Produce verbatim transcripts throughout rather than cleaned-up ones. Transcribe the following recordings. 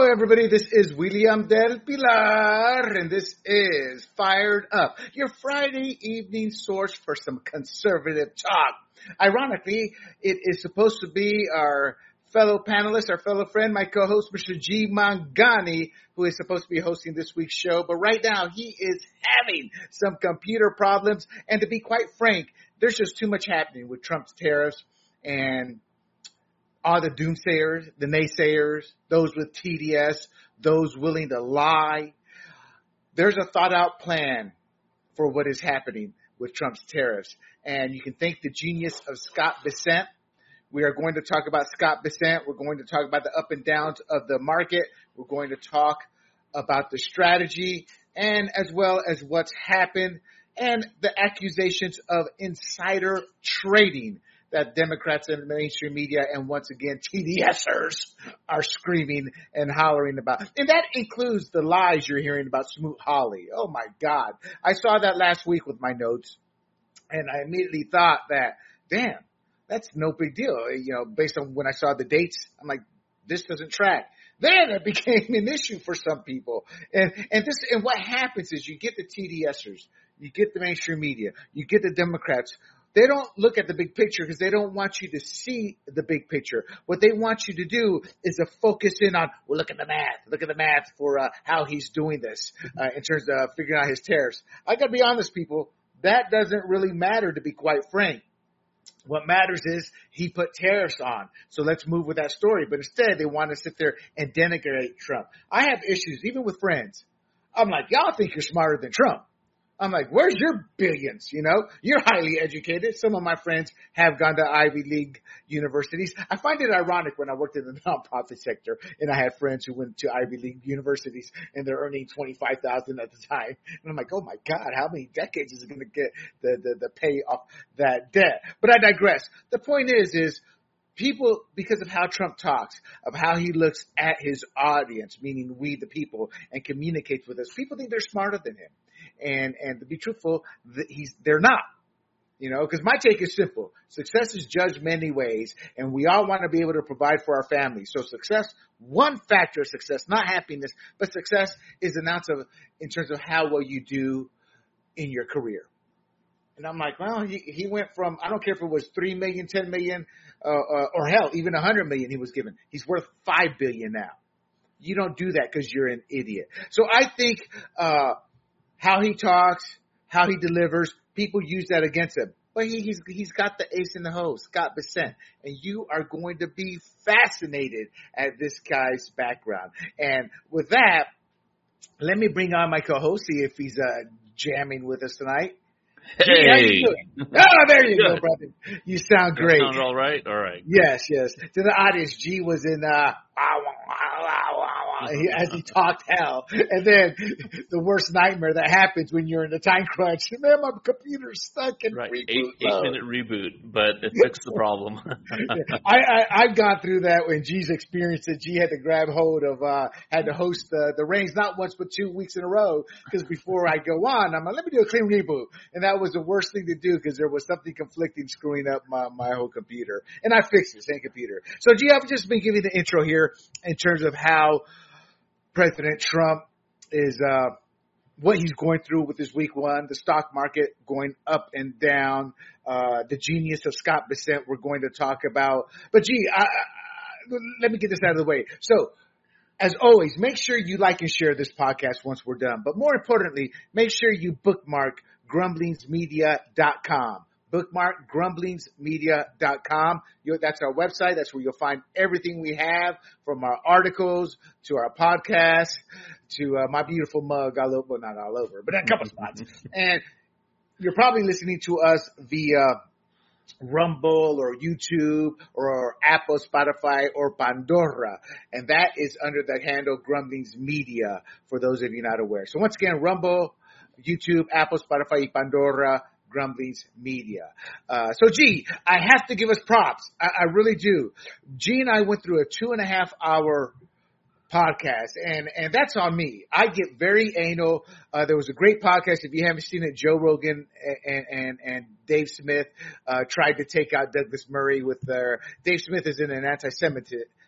everybody. This is William Del Pilar, and this is Fired Up, your Friday evening source for some conservative talk. Ironically, it is supposed to be our fellow panelist, our fellow friend, my co-host, Mister G. Mangani, who is supposed to be hosting this week's show. But right now, he is having some computer problems. And to be quite frank, there's just too much happening with Trump's tariffs and all the doomsayers, the naysayers, those with T D S, those willing to lie. There's a thought-out plan for what is happening with Trump's tariffs. And you can thank the genius of Scott Bessent. We are going to talk about Scott Bessent. We're going to talk about the up and downs of the market. We're going to talk about the strategy and as well as what's happened and the accusations of insider trading that Democrats and the mainstream media and once again TDSers are screaming and hollering about. And that includes the lies you're hearing about Smoot-Hawley. Oh my God. I saw that last week with my notes and I immediately thought that, damn, that's no big deal. You know, based on when I saw the dates, I'm like, this doesn't track. Then it became an issue for some people. And, and this, and what happens is you get the TDSers, you get the mainstream media, you get the Democrats. They don't look at the big picture because they don't want you to see the big picture. What they want you to do is to focus in on, well, look at the math. Look at the math for uh, how he's doing this uh, in terms of figuring out his tariffs. I got to be honest, people, that doesn't really matter, to be quite frank. What matters is he put tariffs on. So let's move with that story. But instead, they want to sit there and denigrate Trump. I have issues, even with friends. I'm like, y'all think you're smarter than Trump. I'm like, where's your billions? You know, you're highly educated. Some of my friends have gone to Ivy League universities. I find it ironic when I worked in the nonprofit sector and I had friends who went to Ivy League universities and they're earning twenty-five thousand dollars at the time. And I'm like, oh my God, how many decades is it going to get the, the, the pay off that debt? But I digress. The point is, is people, because of how Trump talks, of how he looks at his audience, meaning we the people, and communicates with us, people think they're smarter than him. And, and to be truthful, he's, they're not, you know, because my take is simple. Success is judged many ways, and we all want to be able to provide for our families. So success, one factor of success, not happiness, but success is an ounce of, in terms of how well you do in your career. And I'm like, well, he, he went from, I don't care if it was three million, ten million, uh, uh, or hell, even one hundred million he was given. He's worth five billion now. You don't do that because you're an idiot. So I think, uh, how he talks, how he delivers, people use that against him. But he, he's he's got the ace in the hole, Scott Bessent. And you are going to be fascinated at this guy's background. And with that, let me bring on my co-host, see if he's uh, jamming with us tonight. Hey. Gee, how you doing? Oh, there you go, brother. You sound great. That sounds all right? All right. Yes, yes. To the audience, G was in uh, as he talked hell. And then the worst nightmare that happens when you're in a time crunch. Man, my computer's stuck in right. reboot Eight, eight mode. minute reboot, but it fixed the problem. I, I, I've gone through that when G's experienced it. G had to grab hold of, uh, had to host the, the reigns not once but two weeks in a row. Because before I go on, I'm like, let me do a clean reboot. And that was the worst thing to do because there was something conflicting screwing up my, my whole computer. And I fixed it, same computer. So G, I've just been giving the intro here in terms of how President Trump is, uh, what he's going through with his week one, the stock market going up and down, uh, the genius of Scott Bessent we're going to talk about. But gee, I, I, let me get this out of the way. So as always, make sure you like and share this podcast once we're done. But more importantly, make sure you bookmark grumblings media dot com. Bookmark grumblings media dot com. That's our website. That's where you'll find everything we have, from our articles to our podcast to uh, my beautiful mug all over, well, not all over, but in a couple spots. And you're probably listening to us via Rumble or YouTube or Apple, Spotify, or Pandora. And that is under the handle Grumblings Media, for those of you not aware. So once again, Rumble, YouTube, Apple, Spotify, Pandora, Grumblings Media. Uh, so G, I have to give us props. I, I really do. G and I went through a two and a half hour podcast, and, and that's on me. I get very anal. Uh, there was a great podcast. If you haven't seen it, Joe Rogan and, and, and Dave Smith, uh, tried to take out Douglas Murray with their, Dave Smith is in an anti-Semitic,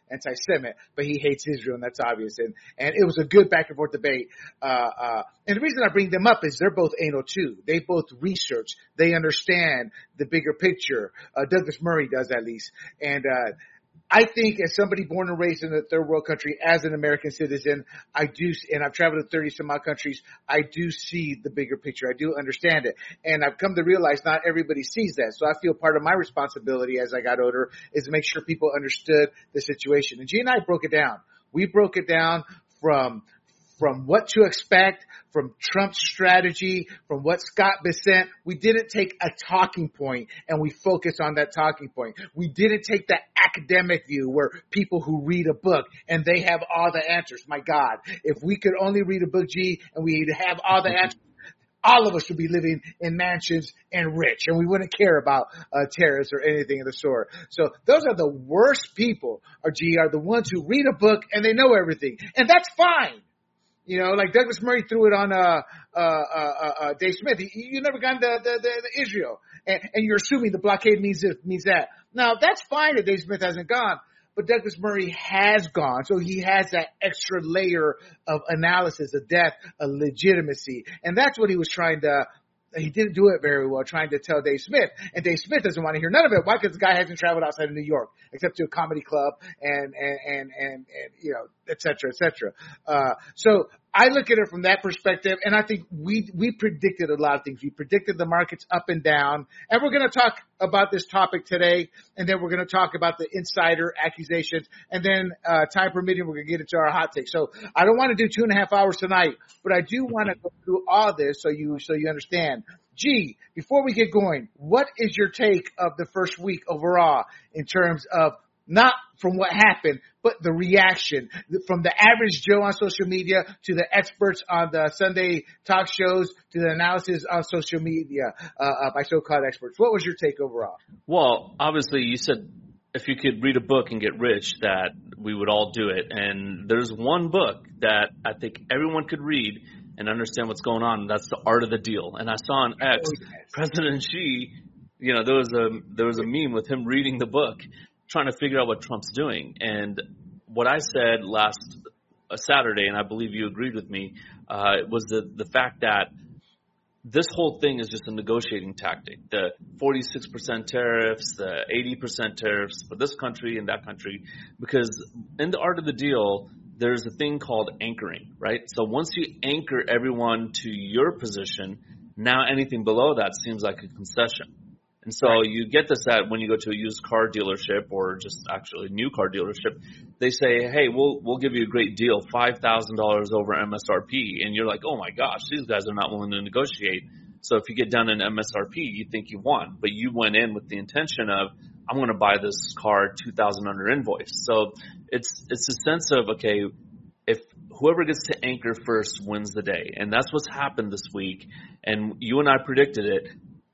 anti-Semite, but he hates Israel, and that's obvious. And, and it was a good back and forth debate. Uh, uh, and the reason I bring them up is they're both anal too. They both research. They understand the bigger picture. Uh, Douglas Murray does at least. And, uh, I think as somebody born and raised in a third world country, as an American citizen, I do, and I've traveled to thirty some odd countries, I do see the bigger picture. I do understand it. And I've come to realize not everybody sees that. So I feel part of my responsibility as I got older is to make sure people understood the situation. And G and I broke it down. We broke it down from From what to expect, from Trump's strategy, from what Scott Bessent. We didn't take a talking point and we focused on that talking point. We didn't take the academic view where people who read a book and they have all the answers. My God, if we could only read a book, G, and we have all the answers, all of us would be living in mansions and rich, and we wouldn't care about uh, terrorists or anything of the sort. So those are the worst people, or G, are the ones who read a book and they know everything. And that's fine. You know, like Douglas Murray threw it on uh, uh, uh, uh, Dave Smith. You, you never gone to the, the, the Israel, and, and you're assuming the blockade means this, means that. Now, that's fine that Dave Smith hasn't gone, but Douglas Murray has gone, so he has that extra layer of analysis, of depth, of legitimacy, and that's what he was trying to. He didn't do it very well, trying to tell Dave Smith, and Dave Smith doesn't want to hear none of it. Why? Because the guy hasn't traveled outside of New York, except to a comedy club and and and and, and you know, et cetera, et cetera. Uh, so I look at it from that perspective, and I think we we predicted a lot of things. We predicted the markets up and down, and we're going to talk about this topic today, and then we're going to talk about the insider accusations, and then uh, time permitting, we're going to get into our hot take. So I don't want to do two and a half hours tonight, but I do want to go through all this so you so you understand. G, before we get going, what is your take of the first week overall in terms of not from what happened, but the reaction from the average Joe on social media to the experts on the Sunday talk shows to the analysis on social media uh, uh, by so-called experts? What was your take overall? Well, obviously you said if you could read a book and get rich, that we would all do it. And there's one book that I think everyone could read and understand what's going on. And that's The Art of the Deal. And I saw on X, oh, yes. President Xi, you know, there was a there was a meme with him reading the book, trying to figure out what Trump's doing. And what I said last uh, Saturday, and I believe you agreed with me, uh, was the the fact that this whole thing is just a negotiating tactic. The forty-six percent tariffs, the eighty percent tariffs for this country and that country, because in The Art of the Deal, there's a thing called anchoring, right? So once you anchor everyone to your position, now anything below that seems like a concession. And so right. You get this at when you go to a used car dealership or just actually a new car dealership, they say, hey, we'll we'll give you a great deal, five thousand dollars over M S R P. And you're like, oh, my gosh, these guys are not willing to negotiate. So if you get down in M S R P, you think you won. But you went in with the intention of, I'm going to buy this car two thousand dollars under invoice. So it's it's a sense of, okay, if whoever gets to anchor first wins the day. And that's what's happened this week. And you and I predicted it.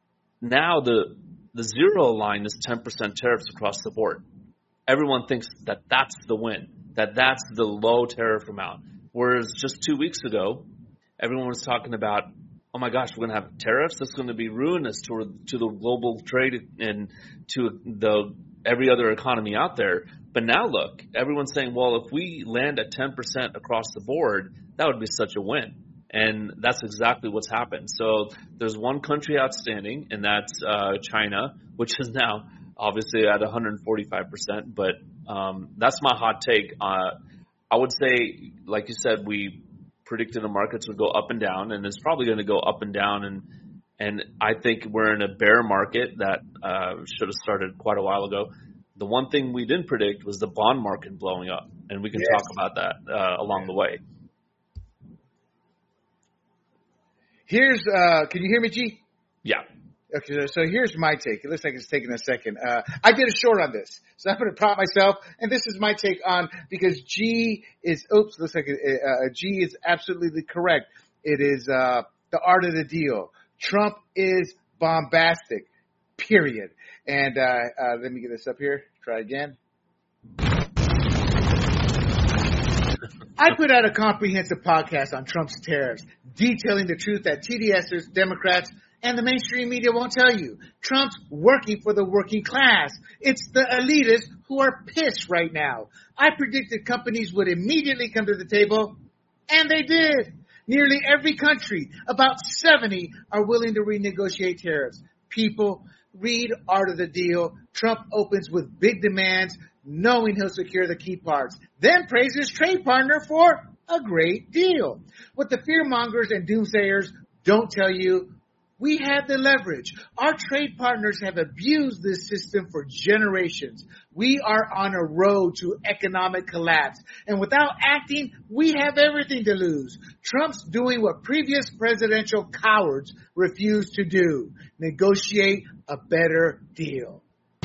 Now the the zero line is ten percent tariffs across the board. Everyone thinks that that's the win, that that's the low tariff amount. Whereas just two weeks ago, everyone was talking about, oh my gosh, we're going to have tariffs. That's going to be ruinous to to the global trade and to the every other economy out there. But now look, everyone's saying, well, if we land at ten percent across the board, that would be such a win. And that's exactly what's happened. So there's one country outstanding, and that's uh, China, which is now obviously at one hundred forty-five percent. But um, that's my hot take. Uh, I would say, like you said, we predicted the markets would go up and down, and it's probably going to go up and down. And and I think we're in a bear market that uh, should have started quite a while ago. The one thing we didn't predict was the bond market blowing up, and we can yes. talk about that uh, along the way. Here's, uh, can you hear me, G? Yeah. Okay, so here's my take. It looks like it's taking a second. Uh, I did a short on this, so I'm going to prop myself, and this is my take on, because G is, oops, looks like it, uh, G is absolutely correct. It is, uh, The Art of the Deal. Trump is bombastic, period. And, uh, uh, let me get this up here. Try again. I put out a comprehensive podcast on Trump's tariffs, detailing the truth that TDSers, Democrats, And the mainstream media won't tell you. Trump's working for the working class. It's the elitists who are pissed right now. I predicted companies would immediately come to the table, and they did. Nearly every country, about seventy, are willing to renegotiate tariffs. People, read Art of the Deal. Trump opens with big demands, knowing he'll secure the key parts. Then praises trade partner for a great deal. What the fearmongers and doomsayers don't tell you, we have the leverage. Our trade partners have abused this system for generations. We are on a road to economic collapse. And without acting, we have everything to lose. Trump's doing what previous presidential cowards refused to do. Negotiate a better deal.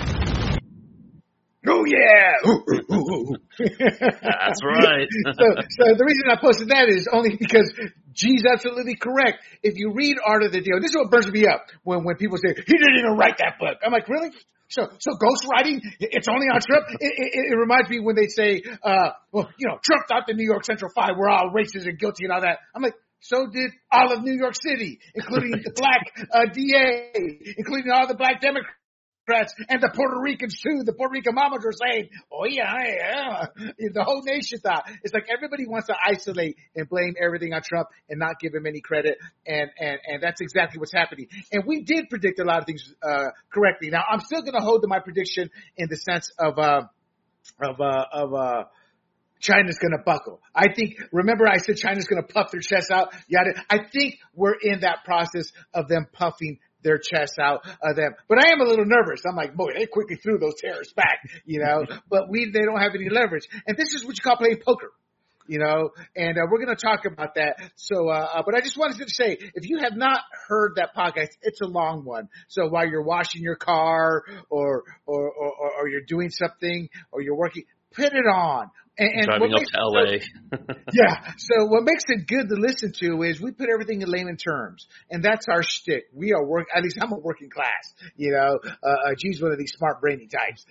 Oh, yeah. That's right. so, so the reason I posted that is only because G's absolutely correct. If you read Art of the Deal, this is what burns me up when, when people say, he didn't even write that book. I'm like, really? So, so ghostwriting, it's only on Trump? It, it, it reminds me when they say, uh, well, you know, Trump thought the New York Central Five were all racist and guilty and all that. I'm like, so did all of New York City, including the black uh, D A, including all the black Democrats. And the Puerto Ricans too. The Puerto Rican mamas are saying, oh yeah, yeah. The whole nation thought. It's like everybody wants to isolate and blame everything on Trump and not give him any credit. And, and, and that's exactly what's happening. And we did predict a lot of things, uh, correctly. Now I'm still going to hold to my prediction in the sense of, uh, of, uh, of, uh, China's going to buckle. I think, remember I said China's going to puff their chest out? Yada. I think we're in that process of them puffing their chests out of them. But I am a little nervous. I'm like, boy, they quickly threw those tariffs back, you know, but we, they don't have any leverage. And this is what you call playing poker, you know, and uh, we're going to talk about that. So, uh, but I just wanted to say, if you have not heard that podcast, it's a long one. So while you're washing your car or, or, or, or you're doing something or you're working, put it on. And, and driving up to L A. Yeah. So what makes it good to listen to is we put everything in layman terms, and that's our shtick. We are work. At least I'm a working class. You know, uh, G's one of these smart, brainy types.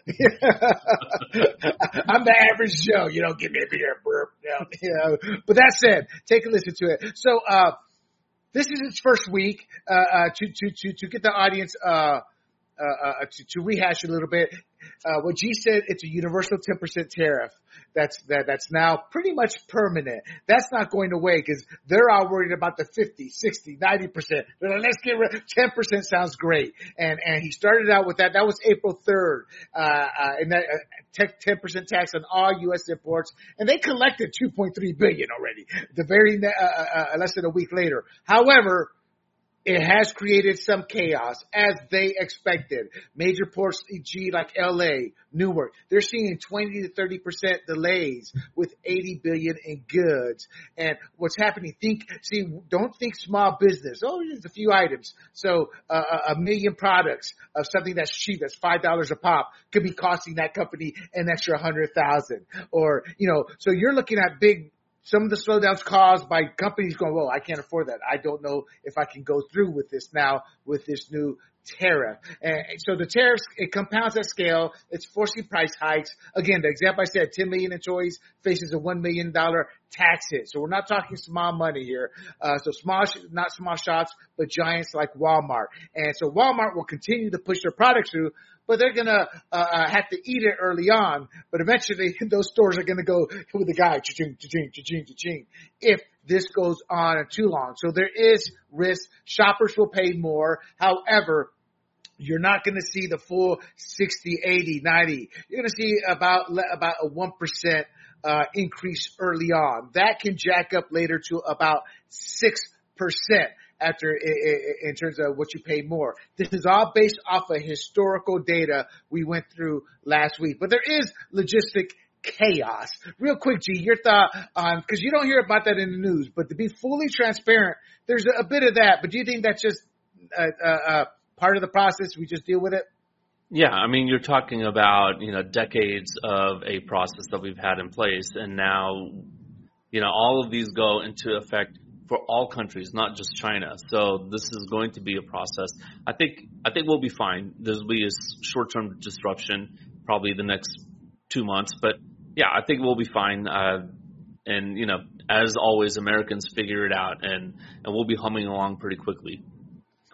I'm the average Joe. You know, give me a beer, burp. You know. But that said, take a listen to it. So uh, this is its first week uh, uh, to to to to get the audience uh, uh, uh, to, to rehash a little bit. Uh, what G said, it's a universal ten percent tariff. That's, that, that's now pretty much permanent. That's not going away because they're all worried about the fifty, sixty, ninety percent. They're like, let's get rid, ten percent sounds great. And, and he started out with that. That was April third. Uh, uh, and that, uh, ten percent tax on all U S imports. And they collected two point three billion already. The very, uh, uh, less than a week later. However, it has created some chaos, as they expected. Major ports, for example, like L A, Newark, they're seeing twenty to thirty percent delays with eighty billion dollars in goods. And what's happening, think, see, don't think small business. Oh, there's a few items. So uh, a million products of something that's cheap, that's five dollars a pop, could be costing that company an extra one hundred thousand dollars. Or, you know, so you're looking at big, some of the slowdowns caused by companies going, well, I can't afford that. I don't know if I can go through with this now with this new tariff. And so the tariffs, it compounds at scale. It's forcing price hikes. Again, the example I said, ten million employees faces a one million dollars tax hit. So we're not talking small money here. Uh, so small, not small shops, but giants like Walmart. And so Walmart will continue to push their products through, but they're going to uh, have to eat it early on. But eventually those stores are going to go with the guy, cha-ching, cha-ching, cha-ching, cha-ching, if this goes on too long. So there is risk. Shoppers will pay more. However, you're not going to see the full sixty, eighty, ninety. You're going to see about, about a one percent uh, increase early on. That can jack up later to about six percent. After in terms of what you pay more. This is all based off of historical data we went through last week. But there is logistic chaos. Real quick, G, your thought on, because you don't hear about that in the news, but to be fully transparent, there's a, a bit of that. But do you think that's just uh, uh, part of the process? We just deal with it? Yeah, I mean, you're talking about, you know, decades of a process that we've had in place. And now, you know, all of these go into effect for all countries, not just China. So this is going to be a process. I think I think we'll be fine. There'll be a short-term disruption, probably the next two months. But yeah, I think we'll be fine. Uh, and you know, as always, Americans figure it out, and and we'll be humming along pretty quickly.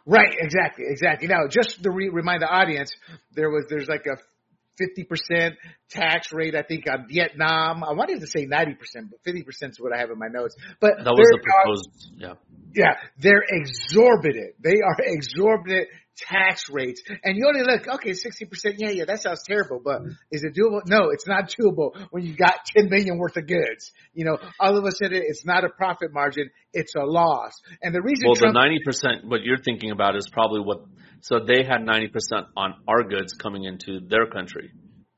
Right, exactly, exactly. Now, just to re- remind the audience, there was there's like a fifty percent tax rate, I think, on Vietnam. I wanted to say ninety percent, but fifty percent is what I have in my notes. But That was the proposed, yeah. Yeah, they're exorbitant. They are exorbitant tax rates. And you only look, okay, sixty percent, yeah, yeah, that sounds terrible, but is it doable? No, it's not doable when you got ten million worth of goods. You know, all of a sudden it's not a profit margin, it's a loss. And the reason Well, Trump, the ninety percent, what you're thinking about is probably what, so they had ninety percent on our goods coming into their country.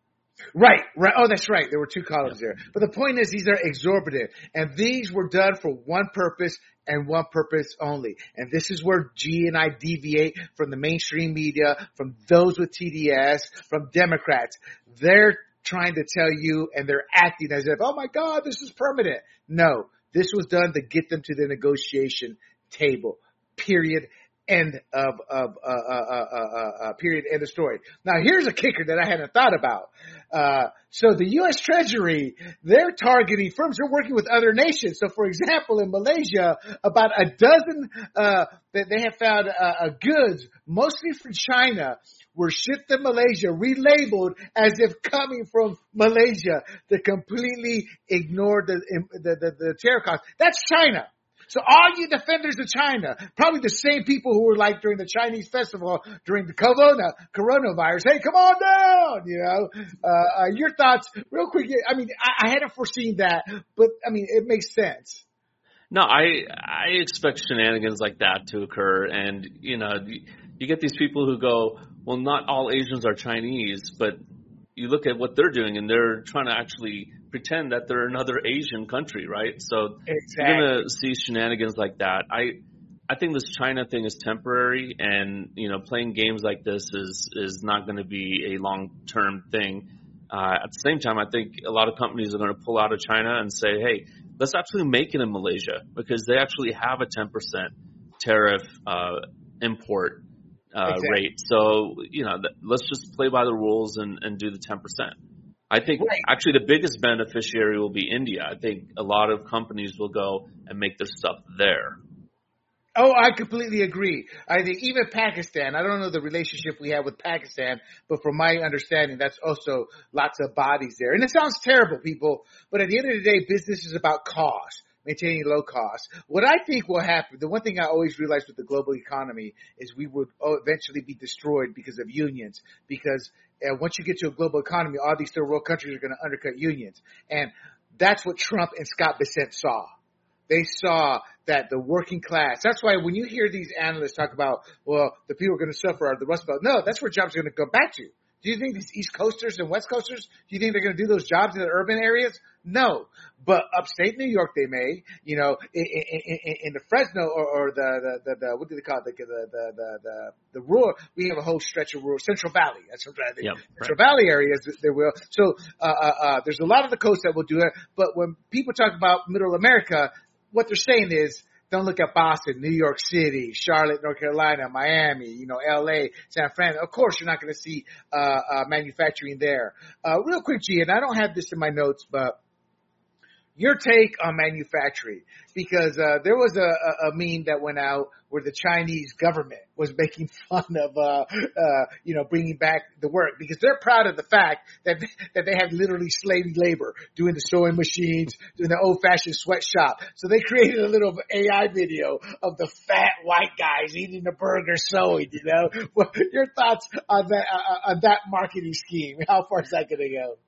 Right, right. Oh, that's right. There were two columns Yeah. there. But the point is, these are exorbitant. And these were done for one purpose and one purpose only. And this is where G and I deviate from the mainstream media, from those with T D S, from Democrats. They're trying to tell you, and they're acting as if, oh my God, this is permanent. No, this was done to get them to the negotiation table. Period. End of, of, uh, uh, uh, uh, uh, period, end of story. Now here's a kicker that I hadn't thought about. Uh, so the U S Treasury, they're targeting firms who are working with other nations. So for example, in Malaysia, about a dozen, uh, that they have found, uh, uh, goods, mostly from China, were shipped to Malaysia, relabeled as if coming from Malaysia to completely ignore the, the, the, the tariff cost. That's China. So all you defenders of China, probably the same people who were like during the Chinese festival during the corona, coronavirus, hey, come on down, you know. Uh, uh, your thoughts real quick. I mean, I, I hadn't foreseen that, but I mean, it makes sense. No, I I expect shenanigans like that to occur. And, you know, you, you get these people who go, well, not all Asians are Chinese, but you look at what they're doing and they're trying to actually pretend that they're another Asian country, right? So exactly. You're going to see shenanigans like that. I I think this China thing is temporary, and, you know, playing games like this is, is not going to be a long-term thing. Uh, at the same time, I think a lot of companies are going to pull out of China and say, hey, let's actually make it in Malaysia, because they actually have a ten percent tariff uh, import uh, exactly. rate. So, you know, th- let's just play by the rules and, and do the ten percent. I think right. actually the biggest beneficiary will be India. I think a lot of companies will go and make their stuff there. Oh, I completely agree. I think even Pakistan, I don't know the relationship we have with Pakistan, but from my understanding, that's also lots of bodies there. And it sounds terrible, people, but at the end of the day, business is about cost, maintaining low cost. What I think will happen, the one thing I always realized with the global economy is we would eventually be destroyed because of unions, because uh, once you get to a global economy, all these third world countries are going to undercut unions. And that's what Trump and Scott Bessent saw. They saw that the working class, that's why when you hear these analysts talk about, well, the people are going to suffer are the Rust Belt. No, that's where jobs are going to go back to. Do you think these East Coasters and West Coasters, do you think they're going to do those jobs in the urban areas? No. But upstate New York, they may, you know, in, in, in, in the Fresno or, or the, the, the, the, what do they call it? The, the, the, the, the, the rural, we have a whole stretch of rural, Central Valley. That's what I think. Yep, Central right. Valley areas, there will. So, uh, uh, uh, there's a lot of the coast that will do it. But when people talk about middle America, what they're saying is, don't look at Boston, New York City, Charlotte, North Carolina, Miami, you know, L A, San Fran. Of course, you're not going to see uh, uh manufacturing there. Uh Real quick, G, and I don't have this in my notes, but your take on manufacturing, because uh there was a, a, a meme that went out where the Chinese government was making fun of uh uh you know bringing back the work, because they're proud of the fact that that they have literally slave labor doing the sewing machines, doing the old fashioned sweatshop. So they created a little A I video of the fat white guys eating the burger sewing. You know, what your thoughts on that uh, on that marketing scheme? How far is that going to go?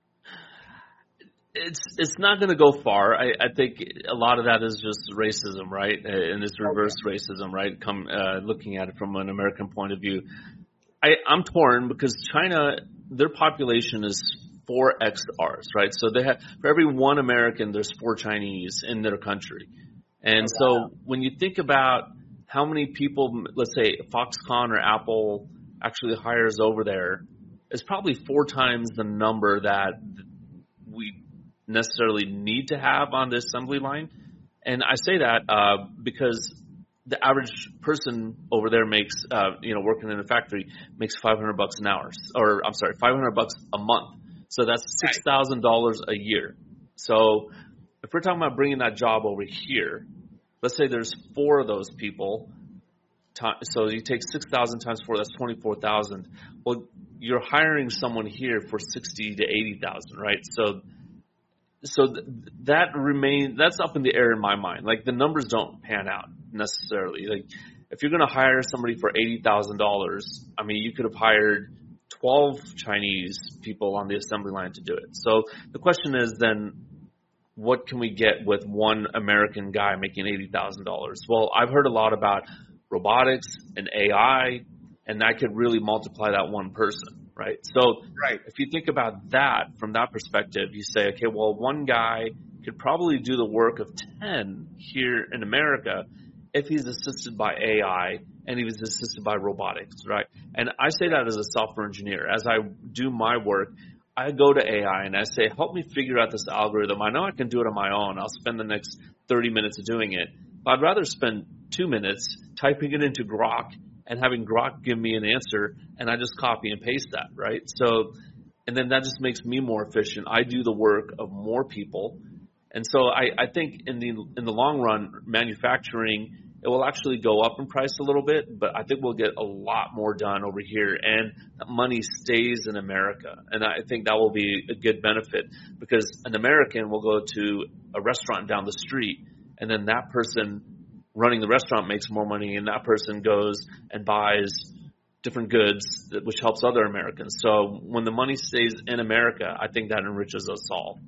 It's it's not going to go far. I, I think a lot of that is just racism, right? And it's reverse okay. racism, right? Come uh, looking at it from an American point of view. I, I'm torn because China, their population is four x ours, right? So they have, for every one American, there's four Chinese in their country. And oh, wow. so when you think about how many people, let's say Foxconn or Apple actually hires over there, it's probably four times the number that we necessarily need to have on the assembly line. And I say that uh, because the average person over there makes, uh, you know, working in a factory makes five hundred bucks an hour, or I'm sorry, five hundred bucks a month. So that's six thousand dollars a year. So if we're talking about bringing that job over here, let's say there's four of those people So you take six thousand times four, that's twenty-four thousand. Well, you're hiring someone here for sixty to eighty thousand, right? So, so th- that remains, that's up in the air in my mind. Like the numbers don't pan out necessarily. Like if you're going to hire somebody for eighty thousand dollars, I mean, you could have hired twelve Chinese people on the assembly line to do it. So the question is then, what can we get with one American guy making eighty thousand dollars? Well, I've heard a lot about robotics and A I, and that could really multiply that one person, right? So right. if you think about that from that perspective, you say, okay, well, one guy could probably do the work of ten here in America if he's assisted by A I and he was assisted by robotics, right? And I say that as a software engineer. As I do my work, I go to A I and I say, help me figure out this algorithm. I know I can do it on my own. I'll spend the next thirty minutes doing it. But I'd rather spend two minutes typing it into Grok and having Grok give me an answer, and I just copy and paste that, right? So, and then that just makes me more efficient. I do the work of more people. And so I, I think in the in the long run, manufacturing, it will actually go up in price a little bit, but I think we'll get a lot more done over here, and money stays in America. And I think that will be a good benefit, because an American will go to a restaurant down the street, and then that person running the restaurant makes more money, and that person goes and buys different goods, which helps other Americans. So when the money stays in America, I think that enriches us all.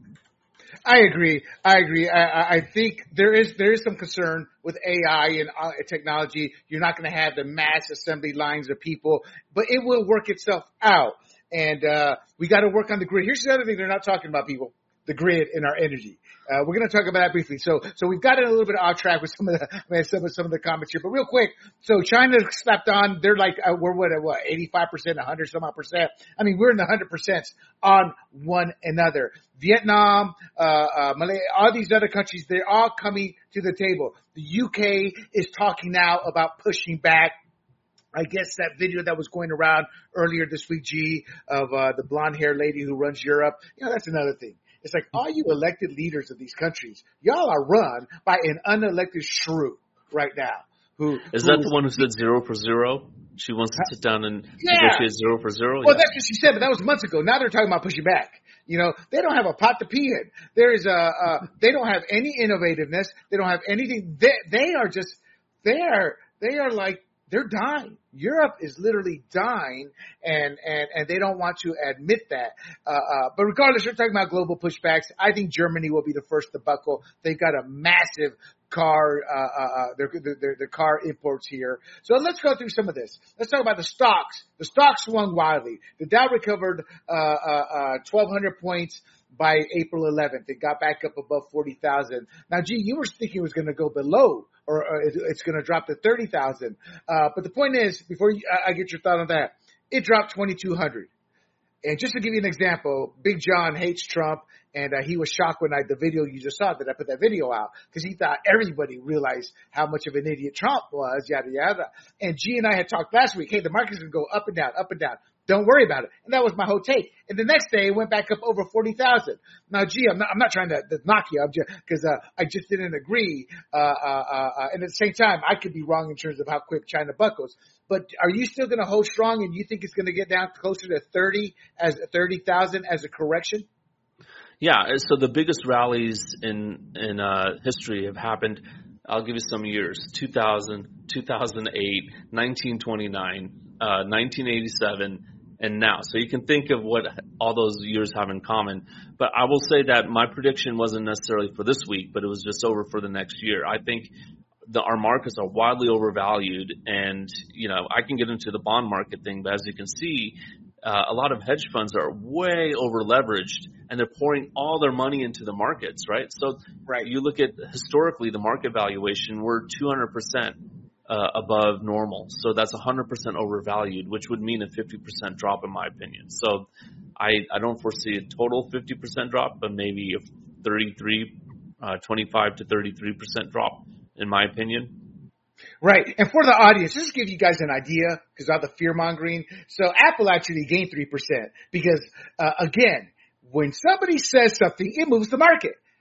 I agree. I agree. I, I think there is there is some concern with A I and uh, technology. You're not going to have the mass assembly lines of people, but it will work itself out. And uh, we got to work on the grid. Here's the other thing they're not talking about, people: the grid and our energy. Uh, we're going to talk about that briefly. So, so we've gotten a little bit off track with some of the, I mean, some of some of the comments here, but real quick. So China slapped on. They're like, uh, we're what, what, eighty-five percent, one hundred some odd percent. I mean, we're in the one hundred percent on one another. Vietnam, uh, uh, Malaysia, all these other countries, they're all coming to the table. The U K is talking now about pushing back. I guess that video that was going around earlier this week, G, of uh, the blonde haired lady who runs Europe. You know, that's another thing. It's like, all you elected leaders of these countries, y'all are run by an unelected shrew right now. Who is who, that the one who said zero for zero? She wants to sit down and yeah. negotiate zero for zero? Well, yeah. that's what she said, but that was months ago. Now they're talking about pushing back. You know, they don't have a pot to pee in. There is a, uh, they don't have any innovativeness. They don't have anything. They, they are just, they are, they are like, they're dying. Europe is literally dying, and, and, and they don't want to admit that. Uh, uh, but regardless, we're talking about global pushbacks. I think Germany will be the first to buckle. They've got a massive car, uh, uh, their, their, their car imports here. So let's go through some of this. Let's talk about the stocks. The stocks swung wildly. The Dow recovered, uh, uh, uh, twelve hundred points by April eleventh. It got back up above forty thousand. Now, gee, you were thinking it was going to go below, or, or it's going to drop to thirty thousand. Uh, but the point is, before you, I get your thought on that, it dropped twenty-two hundred. And just to give you an example, Big John hates Trump, and uh, he was shocked when I, the video you just saw, that I put that video out, because he thought everybody realized how much of an idiot Trump was, yada, yada. And G and I had talked last week, hey, the market's going to go up and down, up and down. Don't worry about it. And that was my whole take. And the next day, it went back up over forty thousand. Now, gee, I'm not, I'm not trying to, to knock you. I'm just, cause, uh, I just didn't agree. Uh, uh, uh, and at the same time, I could be wrong in terms of how quick China buckles. But are you still going to hold strong, and you think it's going to get down closer to thirty as thirty thousand as a correction? Yeah. So the biggest rallies in, in, uh, history have happened. I'll give you some years: two thousand, two thousand eight, nineteen twenty-nine, uh, nineteen eighty-seven, and now. So you can think of what all those years have in common. But I will say that my prediction wasn't necessarily for this week, but it was just over for the next year. I think the, our markets are wildly overvalued, and, you know, I can get into the bond market thing, but as you can see, uh, a lot of hedge funds are way over leveraged, and they're pouring all their money into the markets, right? So right. You look at historically the market valuation, we're two hundred percent uh, above normal. So that's one hundred percent overvalued, which would mean a fifty percent drop in my opinion. So I, I don't foresee a total fifty percent drop, but maybe a thirty-three, uh, twenty-five to thirty-three percent drop in my opinion. Right. And for the audience, just to give you guys an idea, because of the fear mongering. So Apple actually gained three percent because, uh, again, when somebody says something, it moves the market.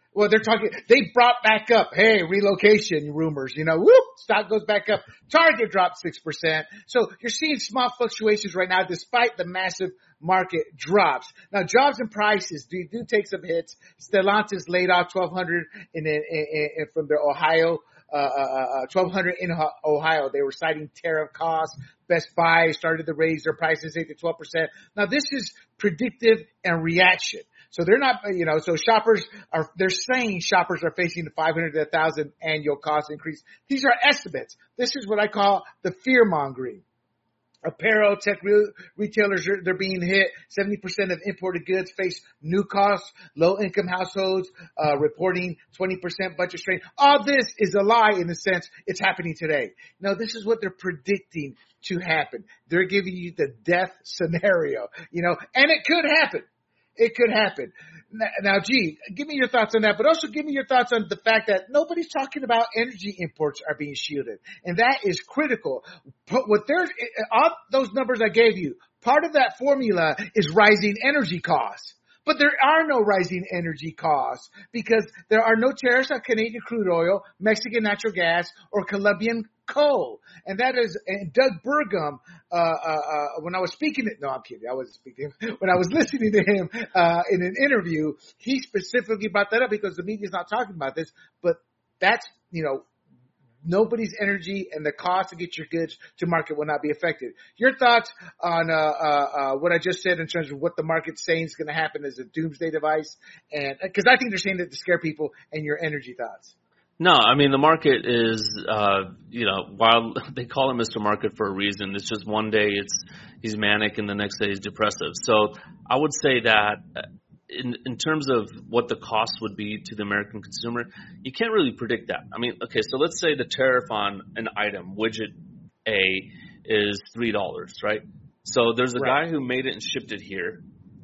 Well, they're talking, they brought back up, hey, relocation rumors, you know, whoop, stock goes back up. Target dropped six percent. So you're seeing small fluctuations right now despite the massive market drops. Now, jobs and prices do, do take some hits. Stellantis laid off twelve hundred in, in, in, in from their Ohio, uh, uh, twelve hundred in Ohio. They were citing tariff costs. Best Buy started to raise their prices eight to twelve percent. Now, this is predictive and reaction. So they're not, you know, so shoppers are, they're saying shoppers are facing the five hundred to one thousand annual cost increase. These are estimates. This is what I call the fear mongering. Apparel, tech re- retailers, are, they're being hit. seventy percent of imported goods face new costs. Low-income households uh, reporting twenty percent budget strain. All this is a lie in the sense it's happening today. No, this is what they're predicting to happen. They're giving you the death scenario, you know, and it could happen. It could happen. Now, gee, give me your thoughts on that, but also give me your thoughts on the fact that nobody's talking about energy imports are being shielded. And that is critical. What there's, all those numbers I gave you, part of that formula is rising energy costs. But there are no rising energy costs because there are no tariffs on Canadian crude oil, Mexican natural gas, or Colombian coal. And that is, and Doug Burgum, uh, uh, uh, when I was speaking, no, I'm kidding. I wasn't speaking. When I was listening to him, uh, in an interview, he specifically brought that up because the media's not talking about this, but that's, you know, nobody's energy and the cost to get your goods to market will not be affected. Your thoughts on uh, uh, uh, what I just said in terms of what the market's saying is going to happen as a doomsday device, and because I think they're saying that to scare people, and your energy thoughts. No, I mean, the market is, uh, you know, while they call him Mister Market for a reason, it's just one day it's he's manic and the next day he's depressive. So I would say that in, in terms of what the cost would be to the American consumer, you can't really predict that. I mean, okay, so let's say the tariff on an item, widget A, is three dollars, right? So there's a right. guy who made it and shipped it here.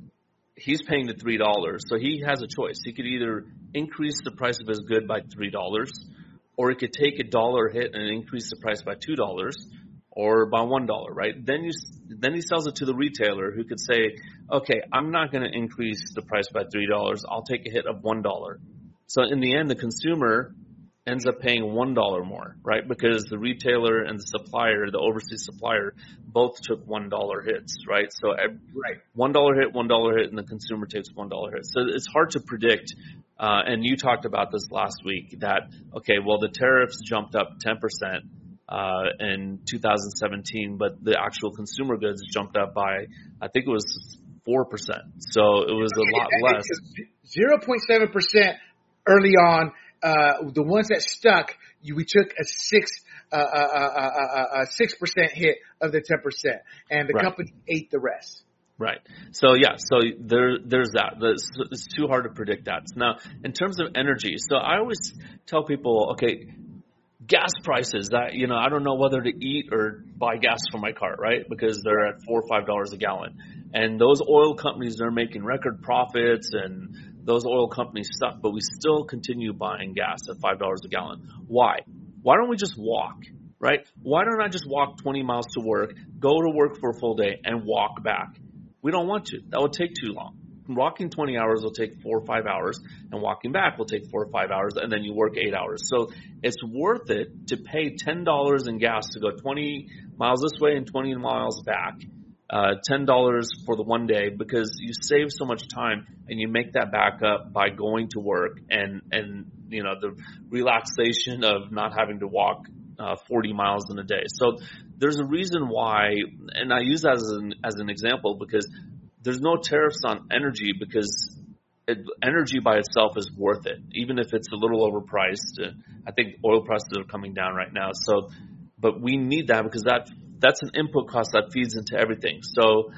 He's paying the three dollars, so he has a choice. He could either increase the price of his good by three dollars, or he could take a dollar hit and increase the price by two dollars, or by one dollar, right? Then you then he sells it to the retailer who could say, okay, I'm not going to increase the price by three dollars. I'll take a hit of one dollar. So in the end, the consumer ends up paying one dollar more, right? Because the retailer and the supplier, the overseas supplier, both took one dollar hits, right? So right. one dollar hit, one dollar hit, and the consumer takes one dollar hit. So it's hard to predict. Uh, and you talked about this last week that, okay, well, the tariffs jumped up ten percent uh, in two thousand seventeen, but the actual consumer goods jumped up by, I think it was four percent. So it was a lot less. zero point seven percent early on. Uh, the ones that stuck, you, we took a six, uh, uh, uh, uh, a six percent hit of the ten percent, and the right. company ate the rest. Right. So yeah. So there, there's that. It's, it's too hard to predict that. Now, in terms of energy, so I always tell people, okay, gas prices. That you know, I don't know whether to eat or buy gas for my car, right? Because they're at four or five dollars a gallon, and those oil companies are making record profits and those oil companies suck, but we still continue buying gas at five dollars a gallon. Why? Why don't we just walk, right? Why don't I just walk twenty miles to work, go to work for a full day, and walk back? We don't want to. That would take too long. Walking twenty hours will take four or five hours, and walking back will take four or five hours, and then you work eight hours. So it's worth it to pay ten dollars in gas to go twenty miles this way and twenty miles back. Uh, ten dollars for the one day because you save so much time and you make that back up by going to work and, and you know, the relaxation of not having to walk uh, forty miles in a day. So there's a reason why, and I use that as an, as an example because there's no tariffs on energy because it, energy by itself is worth it, even if it's a little overpriced. Uh, I think oil prices are coming down right now. So, but we need that because that That's an input cost that feeds into everything. So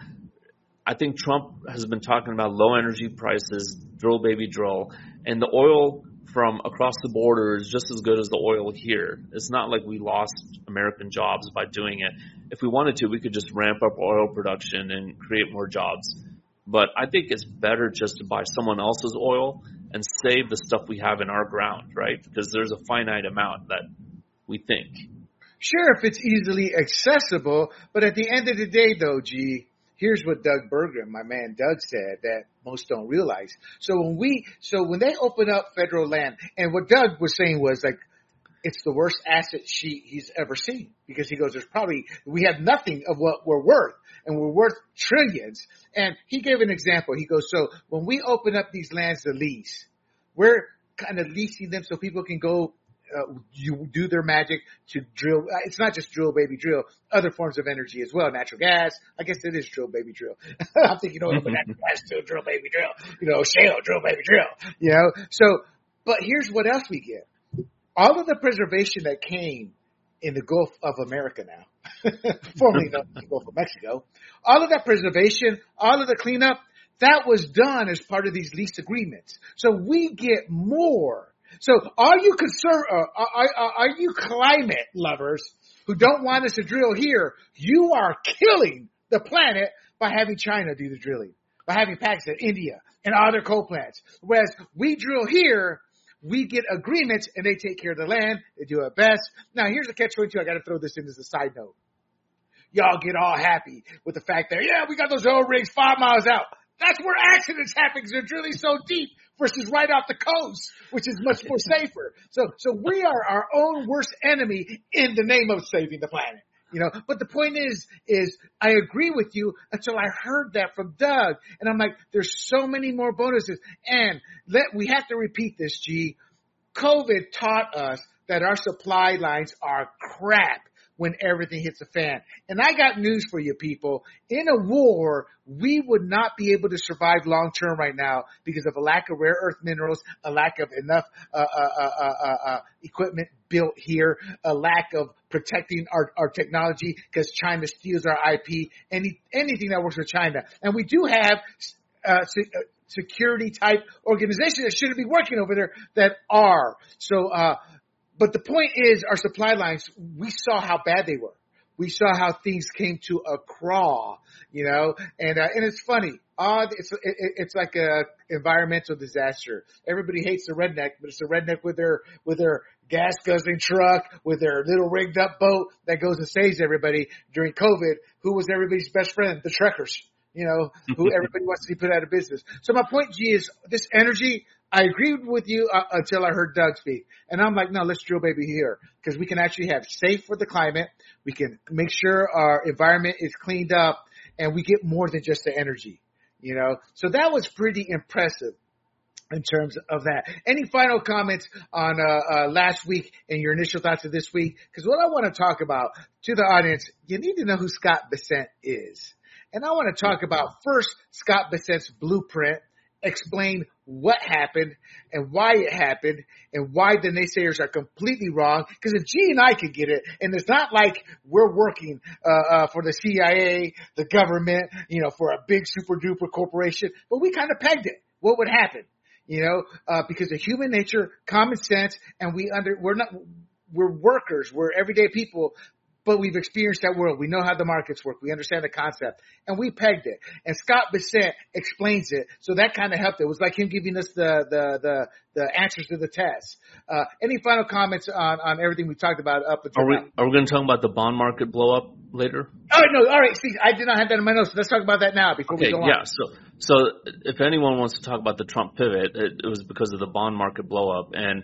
I think Trump has been talking about low energy prices, drill baby drill, and the oil from across the border is just as good as the oil here. It's not like we lost American jobs by doing it. If we wanted to, we could just ramp up oil production and create more jobs. But I think it's better just to buy someone else's oil and save the stuff we have in our ground, right? Because there's a finite amount that we think. Sure, if it's easily accessible, but at the end of the day, though, G, here's what Doug Bergman, my man Doug, said that most don't realize. So when we, so when they open up federal land, and what Doug was saying was like, it's the worst asset sheet he's ever seen, because he goes, there's probably, we have nothing of what we're worth, and we're worth trillions. And he gave an example. He goes, so when we open up these lands to lease, we're kind of leasing them so people can go Uh, you do their magic to drill. Uh, it's not just drill, baby, drill. Other forms of energy as well. Natural gas. I guess it is drill, baby, drill. I'm thinking, oh, but natural gas too, drill, baby, drill. You know, shale, drill, baby, drill. You know. So, but here's what else we get. All of the preservation that came in the Gulf of America now, formerly known as the Gulf of Mexico, all of that preservation, all of the cleanup, that was done as part of these lease agreements. So we get more. So are you concerned, uh, are, are, are you climate lovers who don't want us to drill here? You are killing the planet by having China do the drilling, by having Pakistan, India, and other coal plants. Whereas we drill here, we get agreements and they take care of the land. They do it best. Now here's the catch twenty-two. I got to throw this in as a side note. Y'all get all happy with the fact that, yeah, we got those oil rigs five miles out. That's where accidents happen because they're drilling so deep versus right off the coast, which is much more safer. So, so we are our own worst enemy in the name of saving the planet, you know. But the point is, is I agree with you until I heard that from Doug, and I'm like, there's so many more bonuses, and let we have to repeat this. G, COVID taught us that our supply lines are crap when everything hits the fan. And I got news for you people. In a war, we would not be able to survive long term right now because of a lack of rare earth minerals, a lack of enough uh, uh, uh, uh, uh, equipment built here, a lack of protecting our, our technology because China steals our I P, any, anything that works with China. And we do have uh, se- security type organizations that shouldn't be working over there that are. So, uh, But the point is, our supply lines, we saw how bad they were. We saw how things came to a crawl, you know, and, uh, and it's funny. Uh, it's, it, it's like a environmental disaster. Everybody hates the redneck, but it's the redneck with their, with their gas guzzling truck, with their little rigged up boat that goes and saves everybody during COVID. Who was everybody's best friend? The trekkers, you know, who everybody wants to see put out of business. So my point, G, is this energy, I agreed with you uh, until I heard Doug speak. And I'm like, no, let's drill baby here because we can actually have safe for the climate. We can make sure our environment is cleaned up and we get more than just the energy, you know? So that was pretty impressive in terms of that. Any final comments on uh, uh last week and your initial thoughts of this week? Because what I want to talk about to the audience, you need to know who Scott Bessent is. And I want to talk about first Scott Bessent's blueprint, explain what happened and why it happened and why the naysayers are completely wrong. Because if G and I could get it, and it's not like we're working uh, uh for the C I A, the government, you know, for a big super duper corporation, but we kind of pegged it. What would happen? You know, uh because of human nature, common sense, and we under we're not we're workers, we're everyday people. But we've experienced that world. We know how the markets work. We understand the concept. And we pegged it. And Scott Bessent explains it. So that kind of helped. It was like him giving us the, the, the, the answers to the test. Uh, any final comments on, on everything we talked about up until Are we, now? are we going to talk about the bond market blow up later? Oh, no. All right. See, I did not have that in my notes. So let's talk about that now before Okay, we go on. yeah. So, so if anyone wants to talk about the Trump pivot, it, it was because of the bond market blow up. And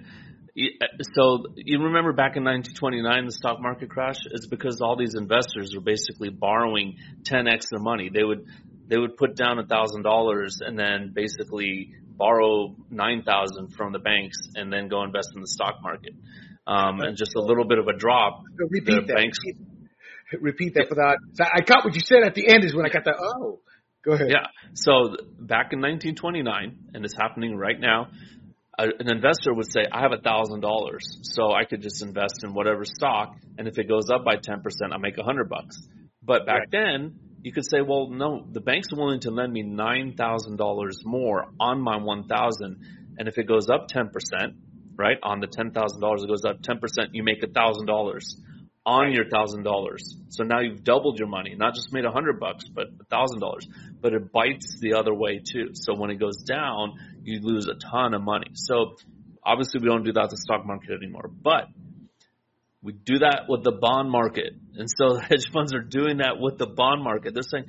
so you remember back in nineteen twenty-nine, the stock market crash? It's because all these investors were basically borrowing ten x their money. They would they would put down one thousand dollars and then basically borrow nine thousand dollars from the banks and then go invest in the stock market. Um, and just a little bit of a drop. So repeat that. Banks, repeat, repeat that for the so I caught what you said at the end is when I got that. Oh, go ahead. Yeah. So back in nineteen twenty-nine, and it's happening right now, an investor would say, I have one thousand dollars, so I could just invest in whatever stock, and if it goes up by ten percent, I'll make one hundred bucks. But back right. then, you could say, well, no, the bank's willing to lend me nine thousand dollars more on my one thousand dollars, and if it goes up ten percent, right, on the ten thousand dollars, it goes up ten percent, you make one thousand dollars on your one thousand dollars. So now you've doubled your money, not just made one hundred bucks, but one thousand dollars. But it bites the other way too. So when it goes down, you lose a ton of money. So obviously we don't do that with the stock market anymore, but we do that with the bond market. And so hedge funds are doing that with the bond market. They're saying,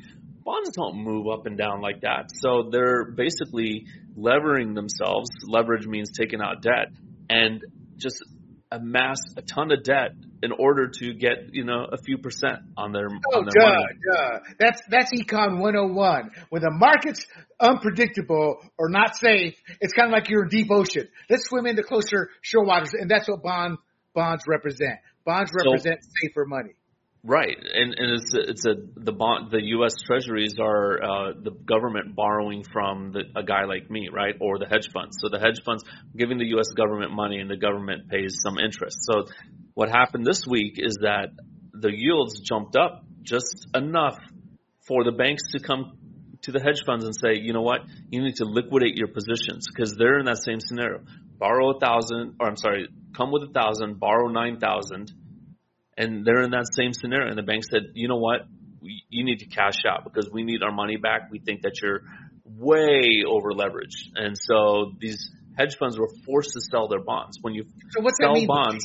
bonds don't move up and down like that. So they're basically levering themselves. Leverage means taking out debt and just amass a ton of debt in order to get, you know, a few percent on their, oh, on their duh, money. Duh. That's, that's Econ one oh one. When the market's unpredictable or not safe, it's kind of like you're in deep ocean. Let's swim into closer shore waters, and that's what bond, bonds represent. Bonds represent so, safer money. Right, and and it's a, it's a the bond the U S Treasuries are uh, the government borrowing from the, a guy like me, right, or the hedge funds. So the hedge funds giving the U S government money, and the government pays some interest. So what happened this week is that the yields jumped up just enough for the banks to come to the hedge funds and say, you know what, you need to liquidate your positions, because they're in that same scenario. Borrow a thousand, or I'm sorry, come with a thousand, borrow nine thousand. And they're in that same scenario. And the bank said, you know what? We, you need to cash out because we need our money back. We think that you're way over leveraged. And so these hedge funds were forced to sell their bonds. When you so what's sell that mean? bonds,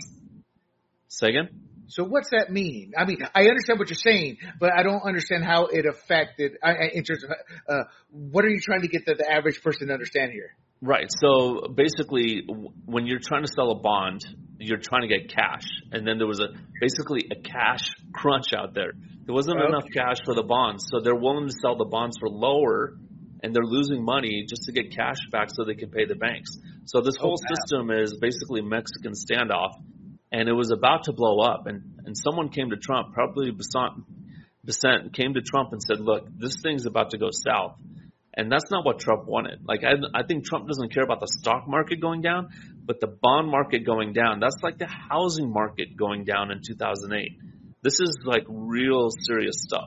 say again? So what's that mean? I mean, I understand what you're saying, but I don't understand how it affected I, I, in terms of uh, what are you trying to get the, the average person to understand here? Right. So basically, when you're trying to sell a bond, you're trying to get cash. And then there was a basically a cash crunch out there. There wasn't okay. enough cash for the bonds. So they're willing to sell the bonds for lower, and they're losing money just to get cash back so they can pay the banks. So this whole oh, wow. system is basically Mexican standoff, and it was about to blow up. And, and someone came to Trump, probably Bessent, Bessent came to Trump and said, look, this thing's about to go south. And that's not what Trump wanted. Like, I, I think Trump doesn't care about the stock market going down, but the bond market going down. That's like the housing market going down in two thousand eight. This is like real serious stuff.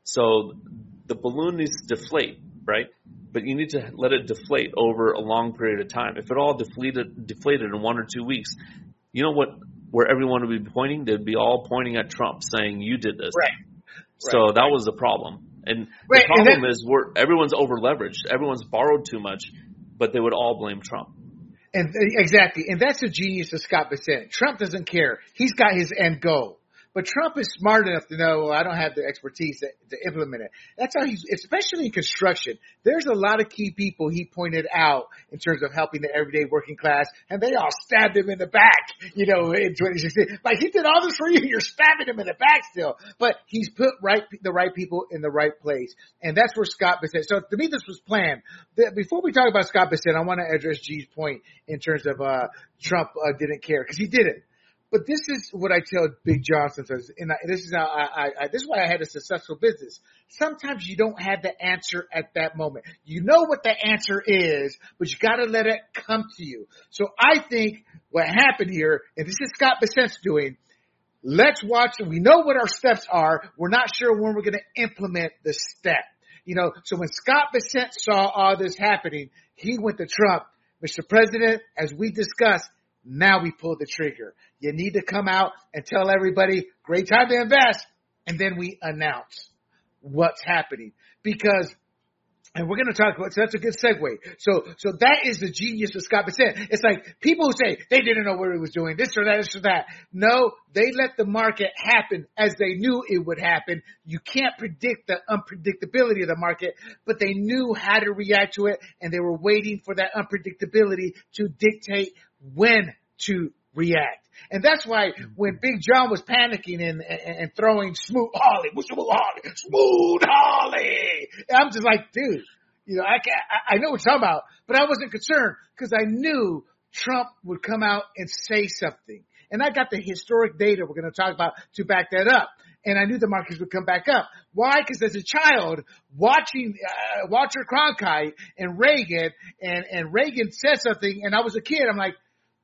So the balloon needs to deflate, right? But you need to let it deflate over a long period of time. If it all deflated, deflated in one or two weeks, you know what? Where everyone would be pointing, they'd be all pointing at Trump, saying, "You did this." Right. So right. that was the problem. And right. the problem and then, is we're everyone's over leveraged. Everyone's borrowed too much, but they would all blame Trump. And exactly. And that's the genius of Scott Bessent. Trump doesn't care. He's got his end goal. But Trump is smart enough to know, well, I don't have the expertise to, to implement it. That's how he's, especially in construction. There's a lot of key people he pointed out in terms of helping the everyday working class, and they all stabbed him in the back, you know, in twenty sixteen. Like, he did all this for you, you're stabbing him in the back still. But he's put right, the right people in the right place. And that's where Scott Bessent, so to me this was planned. The, before we talk about Scott Bessent, I want to address G's point in terms of, uh, Trump, uh, didn't care, because he didn't. But this is what I tell Big Johnson, and I, this is how I, I, I, this is why I had a successful business. Sometimes you don't have the answer at that moment. You know what the answer is, but you got to let it come to you. So I think what happened here, and this is Scott Bessent's doing, let's watch, we know what our steps are. We're not sure when we're going to implement the step. You know, so when Scott Bessent saw all this happening, he went to Trump. Mister President, as we discussed, now we pull the trigger. You need to come out and tell everybody, great time to invest. And then we announce what's happening. Because, and we're going to talk about, so that's a good segue. So, so that is the genius of Scott Bessent. It's like people who say they didn't know what he was doing, this or that, this or that. No, they let the market happen as they knew it would happen. You can't predict the unpredictability of the market, but they knew how to react to it, and they were waiting for that unpredictability to dictate when to react. And that's why when Big John was panicking and, and, and throwing Smoot Hawley, Smoot Hawley, Smoot Hawley, I'm just like, dude, you know, I, I, I know what you're talking about, but I wasn't concerned because I knew Trump would come out and say something. And I got the historic data we're going to talk about to back that up. And I knew the markets would come back up. Why? Because as a child, watching uh, Walter Cronkite and Reagan, and, and Reagan said something, and I was a kid, I'm like,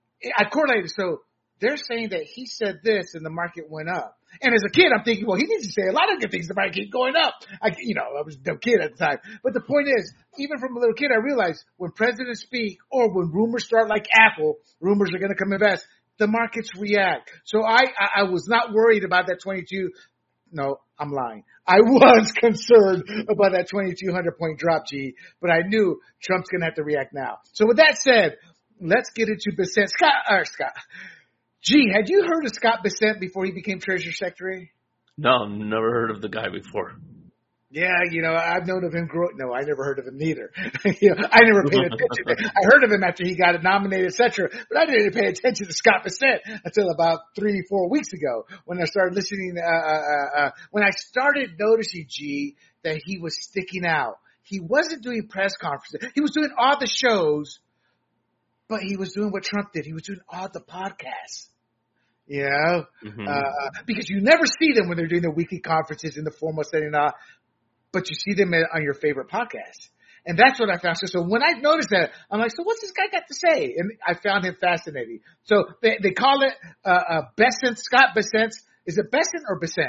I correlated. So they're saying that he said this and the market went up. And as a kid, I'm thinking, well, he needs to say a lot of good things. The market keep going up. I, you know, I was a dumb kid at the time. But the point is, even from a little kid, I realized when presidents speak or when rumors start like Apple, rumors are going to come invest, the markets react. So I, I, I was not worried about that twenty-two. No, I'm lying. I was concerned about that twenty-two hundred point drop, G, but I knew Trump's going to have to react now. So with that said, let's get into Bessent. Scott, or Scott. Gee, had you heard of Scott Bessent before he became Treasury Secretary? No, never heard of the guy before. Yeah, you know, I've known of him grow. No, I never heard of him neither. you know, I never paid attention. I heard of him after he got nominated, et cetera. But I didn't pay attention to Scott Bessent until about three, four weeks ago when I started listening. Uh, uh, uh, when I started noticing, G, that he was sticking out. He wasn't doing press conferences. He was doing all the shows, but he was doing what Trump did. He was doing all the podcasts. You know, mm-hmm. uh, because you never see them when they're doing their weekly conferences in the formal setting, uh, but you see them on your favorite podcast. And that's what I found. So, so when I noticed that, I'm like, so what's this guy got to say? And I found him fascinating. So they, they call it, uh, uh, Bessent, Scott Bessent. Is it Bessent or Bessent?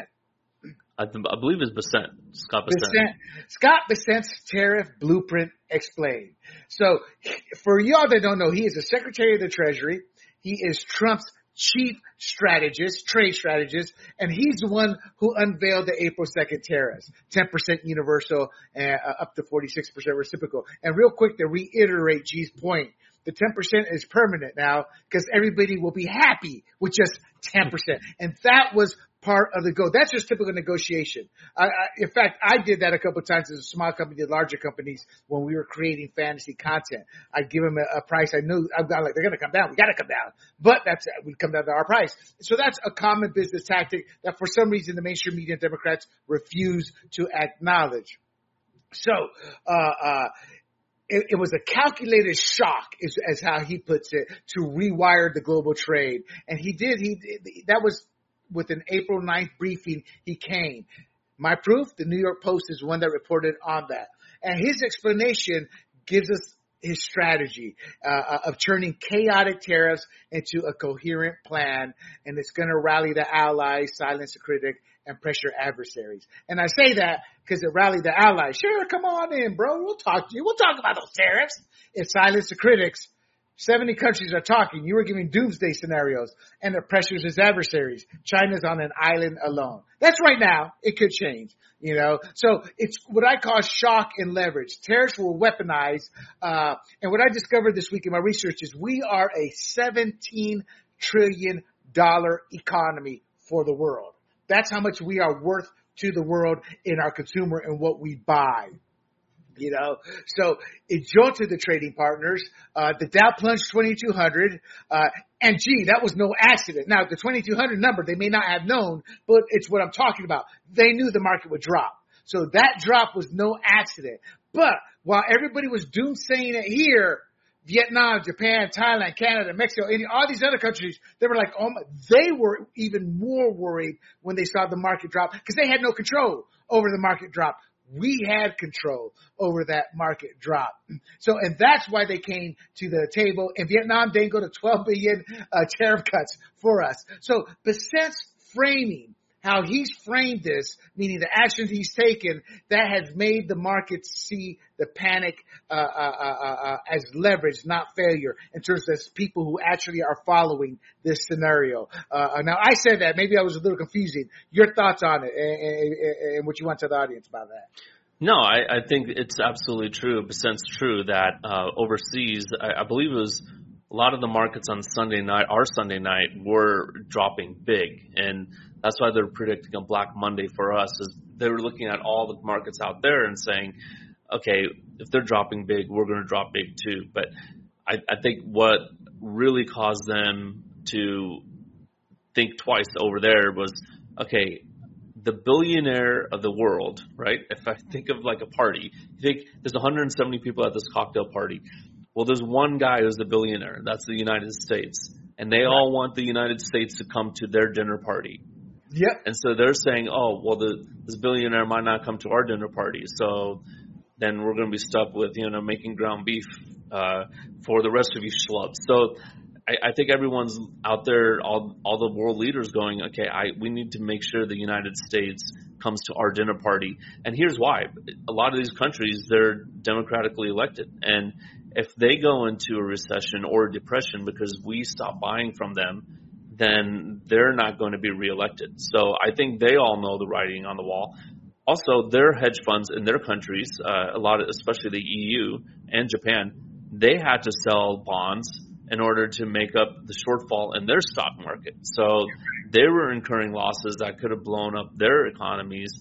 I, th- I believe it's Bessent. Scott Bessent. Bessent. Scott Bessent's Tariff Blueprint Explained. So for y'all that don't know, he is the Secretary of the Treasury. He is Trump's chief strategist, trade strategist, and he's the one who unveiled the April second tariffs, ten percent universal and uh, up to forty-six percent reciprocal. And real quick to reiterate G's point, the ten percent is permanent now because everybody will be happy with just ten percent. And that was part of the goal. That's just typical negotiation. I, I, in fact, I did that a couple of times as a small company to larger companies when we were creating fantasy content. I'd give them a, a price. I knew I'm like, they're going to come down. We got to come down. But that's, we come down to our price. So that's a common business tactic that for some reason the mainstream media and Democrats refuse to acknowledge. So, uh, uh, It, it was a calculated shock, is, as how he puts it, to rewire the global trade. And he did. He that was with an April ninth briefing. He came. My proof: the New York Post is one that reported on that. And his explanation gives us his strategy uh, of turning chaotic tariffs into a coherent plan, and it's going to rally the allies, silence the critic, and pressure adversaries. And I say that because it rallied the allies. Sure, come on in, bro. We'll talk to you. We'll talk about those tariffs. It silenced the critics. seventy countries are talking. You were giving doomsday scenarios, and it pressures his adversaries. China's on an island alone. That's right now. It could change, you know. So it's what I call shock and leverage. Tariffs were weaponized. Uh, and what I discovered this week in my research is we are a seventeen trillion dollars economy for the world. That's how much we are worth to the world in our consumer and what we buy. You know, so it jolted the trading partners. Uh, the Dow plunged twenty-two hundred. Uh, and gee, that was no accident. Now, the twenty-two hundred number, they may not have known, but it's what I'm talking about. They knew the market would drop. So that drop was no accident. But while everybody was doomsaying it here, Vietnam, Japan, Thailand, Canada, Mexico, India, all these other countries, they were like, oh my, they were even more worried when they saw the market drop because they had no control over the market drop. We had control over that market drop. So, and that's why they came to the table. And Vietnam didn't go to twelve billion uh, tariff cuts for us. So Bessent's framing, how he's framed this, meaning the actions he's taken, that has made the market see the panic uh, uh, uh, uh, as leverage, not failure, in terms of people who actually are following this scenario. Uh, now, I said that. Maybe I was a little confusing. Your thoughts on it and, and, and what you want to the audience about that? No, I, I think it's absolutely true. Bessent's true that uh, overseas, I, I believe it was a lot of the markets on Sunday night, our Sunday night, were dropping big. And that's why they're predicting a Black Monday for us, is they were looking at all the markets out there and saying, okay, if they're dropping big, we're going to drop big too. But I, I think what really caused them to think twice over there was, okay, the billionaire of the world, right? If I think of like a party, you think there's one hundred seventy people at this cocktail party. Well, there's one guy who's the billionaire. That's the United States. And they all want the United States to come to their dinner party. Yep. And so they're saying, oh, well, the, this billionaire might not come to our dinner party. So then we're going to be stuck with, you know, making ground beef uh, for the rest of you schlubs. So I, I think everyone's out there, all all the world leaders going, okay, I we need to make sure the United States comes to our dinner party. And here's why. A lot of these countries, they're democratically elected. And if they go into a recession or a depression because we stop buying from them, then they're not going to be reelected. So I think they all know the writing on the wall. Also, their hedge funds in their countries, uh, a lot of, especially the E U and Japan, they had to sell bonds in order to make up the shortfall in their stock market. So they were incurring losses that could have blown up their economies.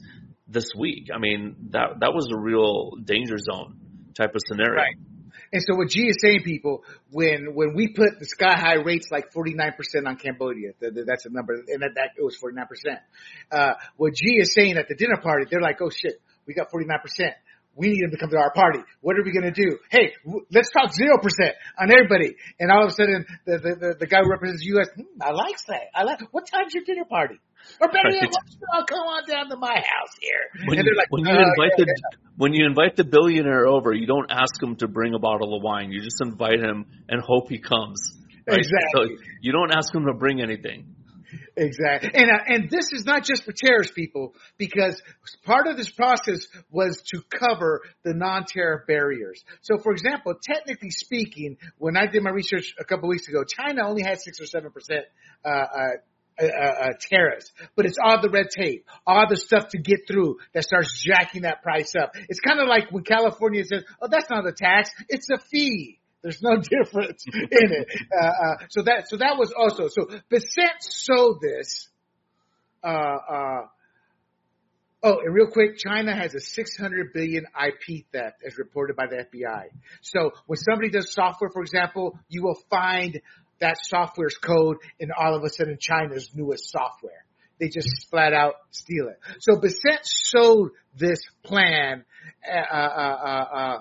this week. I mean, that that was a real danger zone type of scenario. Right. And so what G is saying, people, when when we put the sky high rates like forty-nine percent on Cambodia, that's a number, and that, that it was forty-nine percent. Uh, what G is saying at the dinner party, they're like, oh shit, we got forty-nine percent. We need them to come to our party. What are we going to do? Hey, w- let's talk zero percent on everybody. And all of a sudden, the, the, the, the guy who represents the U S, hmm, I like that. I like, what time's your dinner party? Or better yet, let's all come on down to my house here. When and you, they're like, when you uh, invite yeah, the yeah. when you invite the billionaire over, you don't ask him to bring a bottle of wine. You just invite him and hope he comes. Right? Exactly. So you don't ask him to bring anything. Exactly. And, uh, and this is not just for tariffs, people, because part of this process was to cover the non-tariff barriers. So, for example, technically speaking, when I did my research a couple of weeks ago, China only had six or seven percent, uh, uh, Uh, uh, tariffs, but it's all the red tape, all the stuff to get through that starts jacking that price up. It's kind of like when California says, oh, that's not a tax, it's a fee. There's no difference in it. Uh, uh, so that, so that was also, so Bessent sold this, uh, uh, oh, and real quick, China has a six hundred billion I P theft as reported by the F B I. So when somebody does software, for example, you will find that software's code in all of a sudden China's newest software. They just flat out steal it. So Bessent sold this plan uh, uh, uh, uh,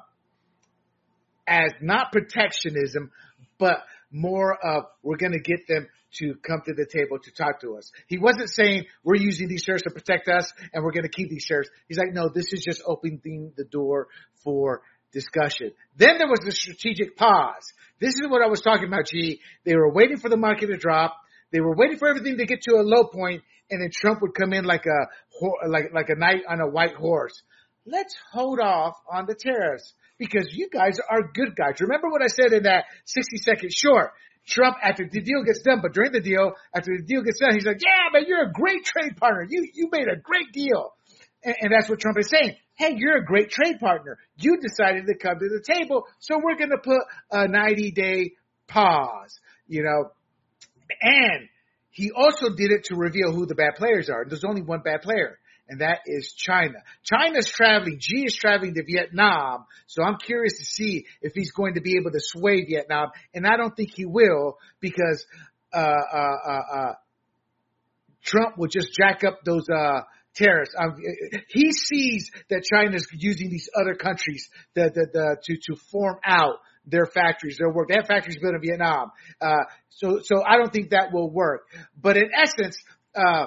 as not protectionism, but more of we're going to get them to come to the table to talk to us. He wasn't saying we're using these shares to protect us and we're going to keep these shares. He's like, no, this is just opening the door for discussion. Then there was the strategic pause. This is what I was talking about, G. They were waiting for the market to drop. They were waiting for everything to get to a low point, and then Trump would come in like a like like a knight on a white horse. Let's hold off on the tariffs because you guys are good guys. Remember what I said in that sixty second short? Trump, after the deal gets done, but during the deal, after the deal gets done, he's like, yeah, man, you're a great trade partner. You you made a great deal. And, and that's what Trump is saying. Hey, you're a great trade partner. You decided to come to the table, so we're going to put a ninety-day pause, you know. And he also did it to reveal who the bad players are. There's only one bad player, and that is China. China's traveling. Xi is traveling to Vietnam, so I'm curious to see if he's going to be able to sway Vietnam, and I don't think he will because uh, uh, uh, uh, Trump will just jack up those uh tariffs. Um, he sees that China's using these other countries the, the, the, to, to form out their factories, their work. They have factories built in Vietnam. Uh, so, so I don't think that will work. But in essence, uh,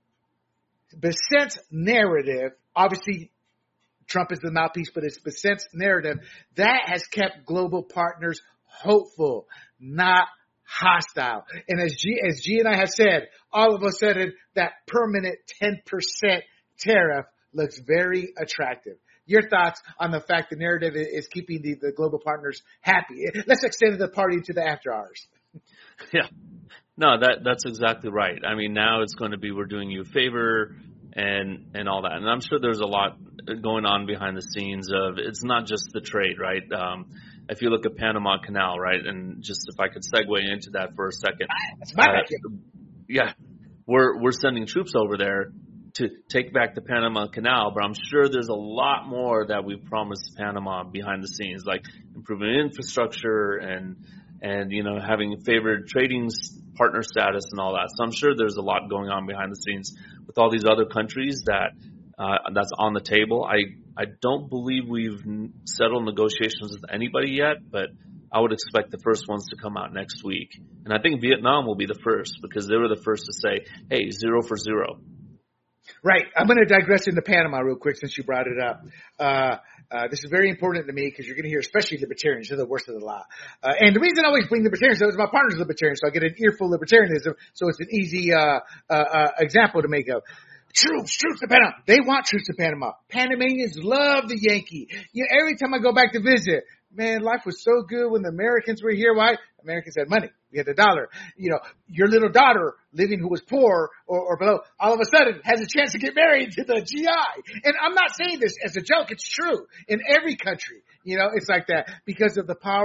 Bessent's narrative, obviously Trump is the mouthpiece, but it's Bessent's narrative that has kept global partners hopeful, not hostile. And as G, as G and I have said, all of a sudden that permanent ten percent tariff looks very attractive. Your thoughts on the fact the narrative is keeping the, the global partners happy? Let's extend the party to the after hours. Yeah. No, that that's exactly right. I mean, now it's going to be we're doing you a favor and and all that. And I'm sure there's a lot going on behind the scenes of it's not just the trade, right? Um, if you look at Panama Canal, right, and just if I could segue into that for a second. That's my uh, yeah, we're we're sending troops over there to take back the Panama Canal, but I'm sure there's a lot more that we promised Panama behind the scenes, like improving infrastructure and and you know having favored trading partner status and all that. So I'm sure there's a lot going on behind the scenes with all these other countries that uh, that's on the table. I I don't believe we've settled negotiations with anybody yet, but I would expect the first ones to come out next week. And I think Vietnam will be the first because they were the first to say, hey, zero for zero. Right. I'm going to digress into Panama real quick since you brought it up. Uh, uh, this is very important to me because you're going to hear especially libertarians. They're the worst of the lot. Uh, and the reason I always bring libertarians up is my partner's libertarian, so I get an earful of libertarianism, so it's an easy uh, uh, uh, example to make of. Troops, troops to Panama. They want troops to Panama. Panamanians love the Yankee. You know, every time I go back to visit, man, life was so good when the Americans were here. Why? Americans had money. We had the dollar. You know, your little daughter living who was poor or, or below, all of a sudden has a chance to get married to the G I. And I'm not saying this as a joke. It's true in every country. You know, it's like that because of the power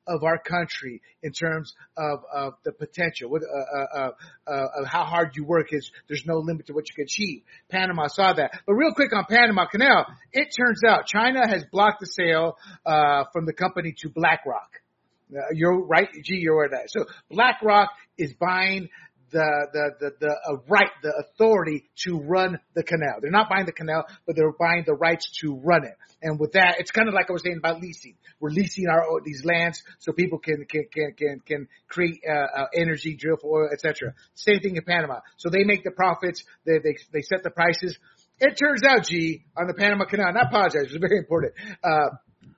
of our country in terms of, of the potential, with, uh, uh, uh, of how hard you work is there's no limit to what you can achieve. Panama saw that. But real quick on Panama Canal, it turns out China has blocked the sale uh, from the company to BlackRock. Uh, you're right, G, you're aware of that. So BlackRock is buying the, the, the, the uh, right, the authority to run the canal. They're not buying the canal, but they're buying the rights to run it. And with that, it's kind of like I was saying about leasing. We're leasing our, these lands so people can, can, can, can, can create, uh, uh, energy, drill for oil, et cetera. Same thing in Panama. So they make the profits. They, they, they set the prices. It turns out, G, on the Panama Canal, and I apologize, it's very important. Uh,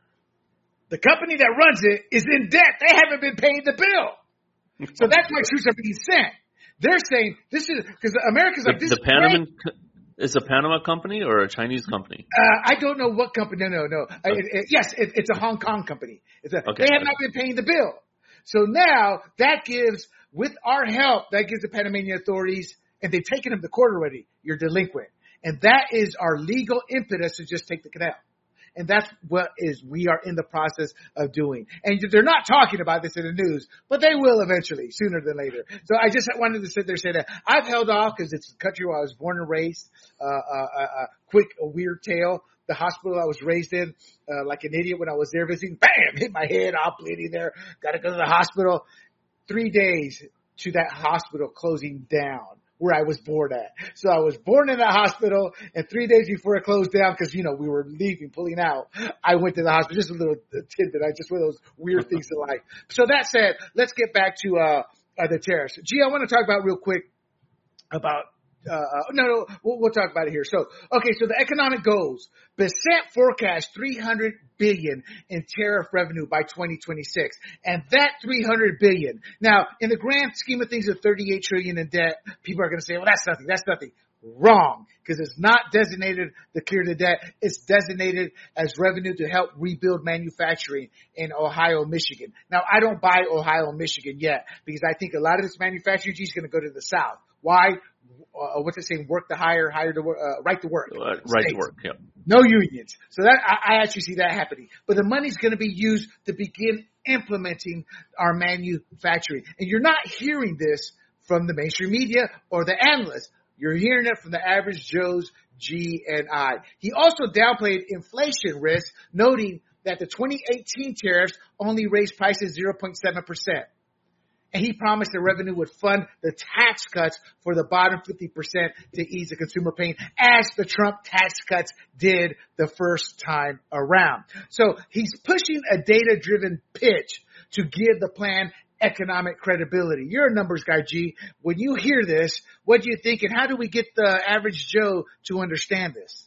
the company that runs it is in debt. They haven't been paying the bill. So that's why troops are being sent. They're saying this is because America's like the, this. The Panama is a Panama company or a Chinese company? Uh, I don't know what company. No, no, no. Okay. It, it, yes, it, it's a Hong Kong company. It's a, okay. They have not been paying the bill. So now that gives, with our help, that gives the Panamanian authorities, and they've taken them to court already. You're delinquent, and that is our legal impetus to just take the canal. And that's what is we are in the process of doing. And they're not talking about this in the news, but they will eventually, sooner than later. So I just wanted to sit there and say that I've held off because it's the country where I was born and raised. Uh, a, a quick, a weird tale. The hospital I was raised in, uh, like an idiot when I was there visiting, bam, hit my head, all bleeding there. Got to go to the hospital. Three days to that hospital closing down, where I was born at. So I was born in that hospital, and three days before it closed down, because, you know, we were leaving, pulling out, I went to the hospital. Just a little tidbit. I just one of those weird things in life. So that said, let's get back to uh, uh the tariffs. Gee, I want to talk about real quick about Uh, no, no, we'll, we'll talk about it here. So, okay, so the economic goals. Bessent forecast three hundred billion dollars in tariff revenue by twenty twenty-six. And that three hundred billion dollars. Now, in the grand scheme of things of thirty-eight trillion dollars in debt, people are going to say, well, that's nothing, that's nothing. Wrong, because it's not designated to clear the debt. It's designated as revenue to help rebuild manufacturing in Ohio, Michigan. Now, I don't buy Ohio, Michigan yet, because I think a lot of this manufacturing is going to go to the South. Why? Uh, what's it saying? Work to hire, hire to work, uh, right to work. Uh, right to work, yeah. No unions. So that, I, I actually see that happening. But the money's going to be used to begin implementing our manufacturing. And you're not hearing this from the mainstream media or the analysts. You're hearing it from the average Joe's, G, and I. He also downplayed inflation risk, noting that the twenty eighteen tariffs only raised prices zero point seven percent. And he promised the revenue would fund the tax cuts for the bottom fifty percent to ease the consumer pain, as the Trump tax cuts did the first time around. So he's pushing a data-driven pitch to give the plan economic credibility. You're a numbers guy, G. When you hear this, what do you think, and how do we get the average Joe to understand this?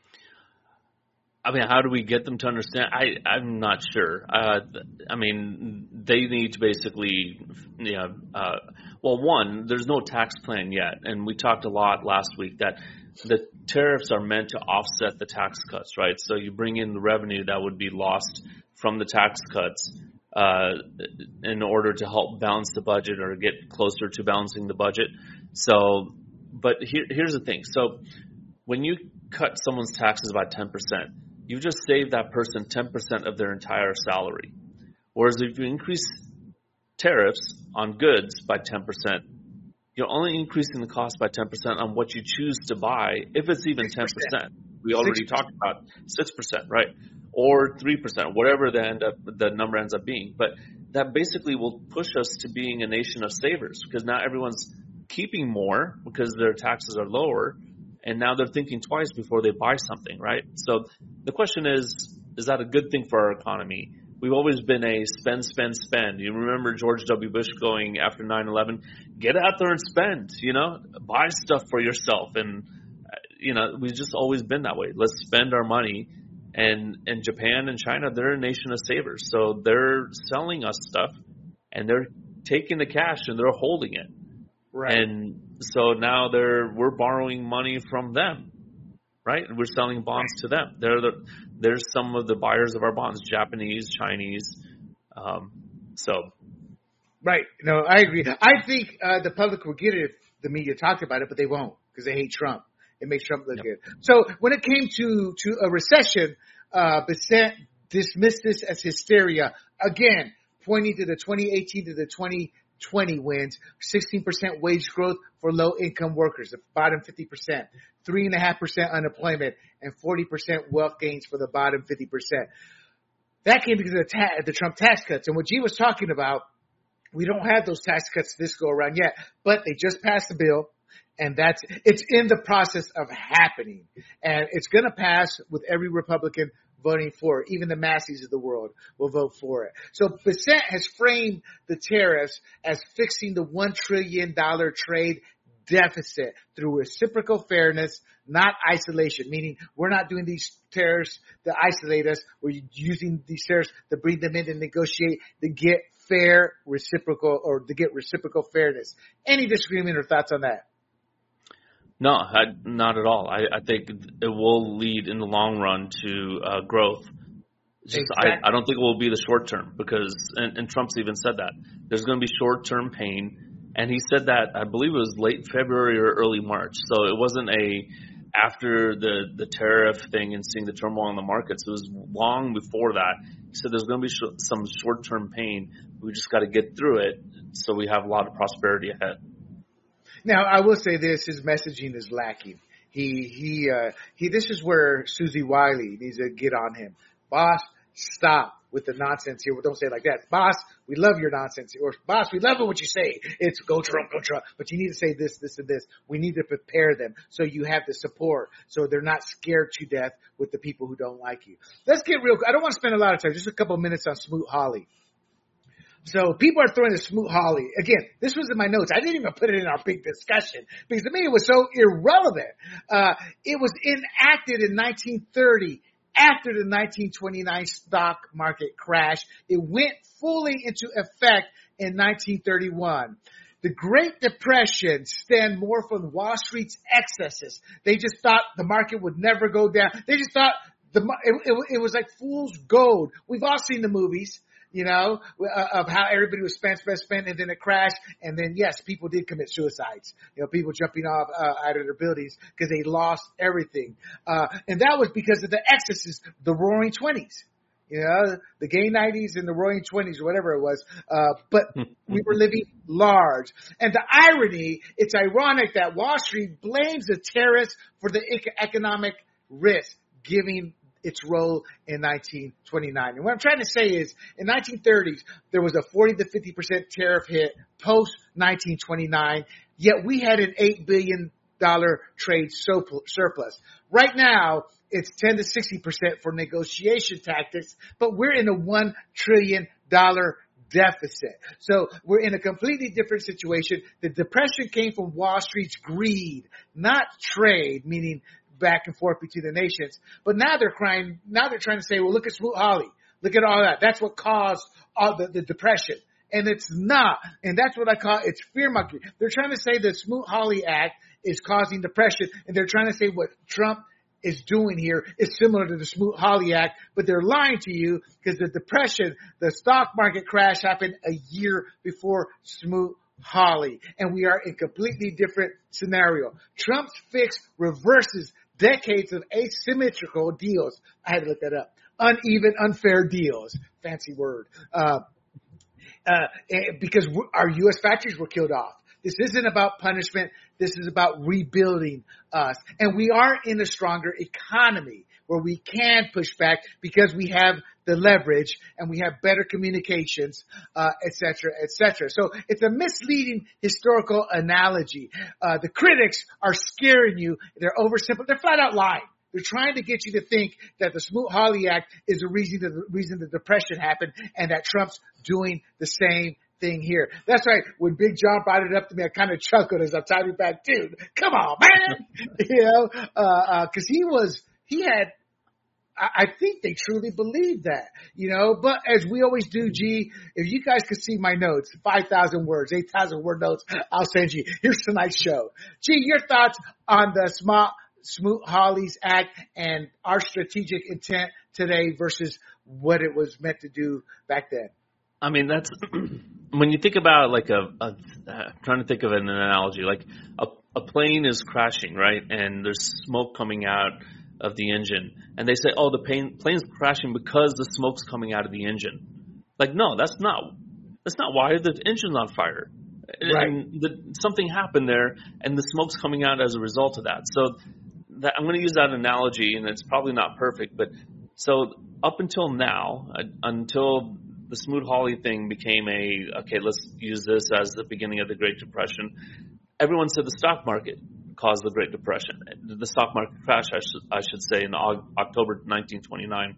I mean, how do we get them to understand? I, I'm not sure. Uh, I mean, they need to basically, you know, uh, well, one, there's no tax plan yet. And we talked a lot last week that the tariffs are meant to offset the tax cuts, right? So you bring in the revenue that would be lost from the tax cuts uh, in order to help balance the budget or get closer to balancing the budget. So, but here, here's the thing. So when you cut someone's taxes by ten percent, you just save that person ten percent of their entire salary. Whereas if you increase tariffs on goods by ten percent, you're only increasing the cost by ten percent on what you choose to buy, if it's even ten percent. We already six percent. Talked about six percent, right? Or three percent, whatever the, end up, the number ends up being. But that basically will push us to being a nation of savers, because now everyone's keeping more because their taxes are lower. And now they're thinking twice before they buy something, right? So the question is, is that a good thing for our economy? We've always been a spend, spend, spend. You remember George W. Bush going after nine eleven, get out there and spend, you know, buy stuff for yourself. And, you know, we've just always been that way. Let's spend our money. And, and Japan and China, they're a nation of savers. So they're selling us stuff, and they're taking the cash and they're holding it. Right. And so now they're we're borrowing money from them, right? We're selling bonds to them. They're the there's some of the buyers of our bonds, Japanese, Chinese. Um, so, right. No, I agree. I think uh, the public will get it if the media talked about it, but they won't, because they hate Trump. It makes Trump look yep. good. So when it came to to a recession, uh, Bessent dismissed this as hysteria. Again, pointing to the twenty eighteen to the twenty twenty wins, sixteen percent wage growth for low-income workers, the bottom fifty percent, three point five percent unemployment, and forty percent wealth gains for the bottom fifty percent. That came because of the, ta- the Trump tax cuts. And what G was talking about, we don't have those tax cuts this go around yet, but they just passed the bill. And that's, it's in the process of happening. And it's going to pass with every Republican voting for it. Even the Masseys of the world will vote for it. So Bissett has framed the tariffs as fixing the one trillion dollars trade deficit through reciprocal fairness, not isolation, meaning we're not doing these tariffs to isolate us. We're using these tariffs to bring them in and negotiate to get fair reciprocal or to get reciprocal fairness. Any disagreement or thoughts on that? No, I, not at all. I, I think it will lead in the long run to uh, growth. Just, exactly. I, I don't think it will be the short term because, and, and Trump's even said that, there's going to be short term pain. And he said that, I believe it was late February or early March. So it wasn't a after the, the tariff thing and seeing the turmoil in the markets. It was long before that. He said there's going to be sh- some short term pain. We just got to get through it so we have a lot of prosperity ahead. Now, I will say this, his messaging is lacking. He, he, uh, he, this is where Susie Wiley needs to get on him. Boss, stop with the nonsense here. Well, don't say it like that. Boss, we love your nonsense. Or, boss, we love it what you say. It's go Trump, go Trump. But you need to say this, this, and this. We need to prepare them so you have the support so they're not scared to death with the people who don't like you. Let's get real. I don't want to spend a lot of time, just a couple of minutes on Smoot-Hawley. So people are throwing the Smoot-Hawley. Again, this was in my notes. I didn't even put it in our big discussion because to me it was so irrelevant. Uh, it was enacted in nineteen thirty after the nineteen twenty-nine stock market crash. It went fully into effect in nineteen thirty-one. The Great Depression stemmed more from Wall Street's excesses. They just thought the market would never go down. They just thought the it, it, it was like fool's gold. We've all seen the movies, you know, of how everybody was spent, spent, spent, and then it crashed. And then, yes, people did commit suicides. You know, people jumping off uh, out of their buildings because they lost everything. Uh, and that was because of the excesses, the Roaring Twenties. You know, the gay nineties and the Roaring Twenties or whatever it was. Uh, but we were living large. And the irony, it's ironic that Wall Street blames the terrorists for the economic risk, giving its role in nineteen twenty-nine. And what I'm trying to say is in nineteen thirties, there was a forty to fifty percent tariff hit post nineteen twenty-nine, yet we had an eight billion dollars trade surplus. Right now, it's ten to sixty percent for negotiation tactics, but we're in a one trillion dollars deficit. So we're in a completely different situation. The depression came from Wall Street's greed, not trade, meaning back and forth between the nations. But now they're crying, now they're trying to say, well, look at Smoot-Hawley. Look at all that. That's what caused all the, the depression. And it's not. And that's what I call, it's fear-mongering. They're trying to say the Smoot-Hawley Act is causing depression. And they're trying to say what Trump is doing here is similar to the Smoot-Hawley Act, but they're lying to you because the depression, the stock market crash happened a year before Smoot-Hawley. And we are in a completely different scenario. Trump's fix reverses decades of asymmetrical deals. I had to look that up. Uneven, unfair deals. Fancy word. Uh, uh, because our U S factories were killed off. This isn't about punishment. This is about rebuilding us. And we are in a stronger economy where we can push back because we have the leverage and we have better communications, uh, et cetera, et cetera. So it's a misleading historical analogy. Uh, the critics are scaring you. They're oversimple. They're flat out lying. They're trying to get you to think that the Smoot-Hawley Act is the reason the reason the depression happened and that Trump's doing the same thing here. That's right. When Big John brought it up to me, I kind of chuckled as I typed it back, dude, come on, man. you know, uh, uh, cause he was, he had, I, I think they truly believed that, you know, but as we always do, G, if you guys could see my notes, five thousand words, eight thousand word notes, I'll send you. Here's tonight's show. G, your thoughts on the smart, Smoot-Hawley's Act and our strategic intent today versus what it was meant to do back then. I mean, that's when you think about like a, a uh, trying to think of an analogy, like a, a plane is crashing, right? And there's smoke coming out of the engine. And they say, oh, the plane, plane's crashing because the smoke's coming out of the engine. Like, no, that's not that's not why the engine's on fire. Right. And the, something happened there, and the smoke's coming out as a result of that. So that, I'm going to use that analogy, and it's probably not perfect, but so up until now, uh, until the Smoot-Hawley thing became a, okay, let's use this as the beginning of the Great Depression, everyone said the stock market caused the Great Depression. The stock market crash, I should, I should say, in October nineteen twenty-nine.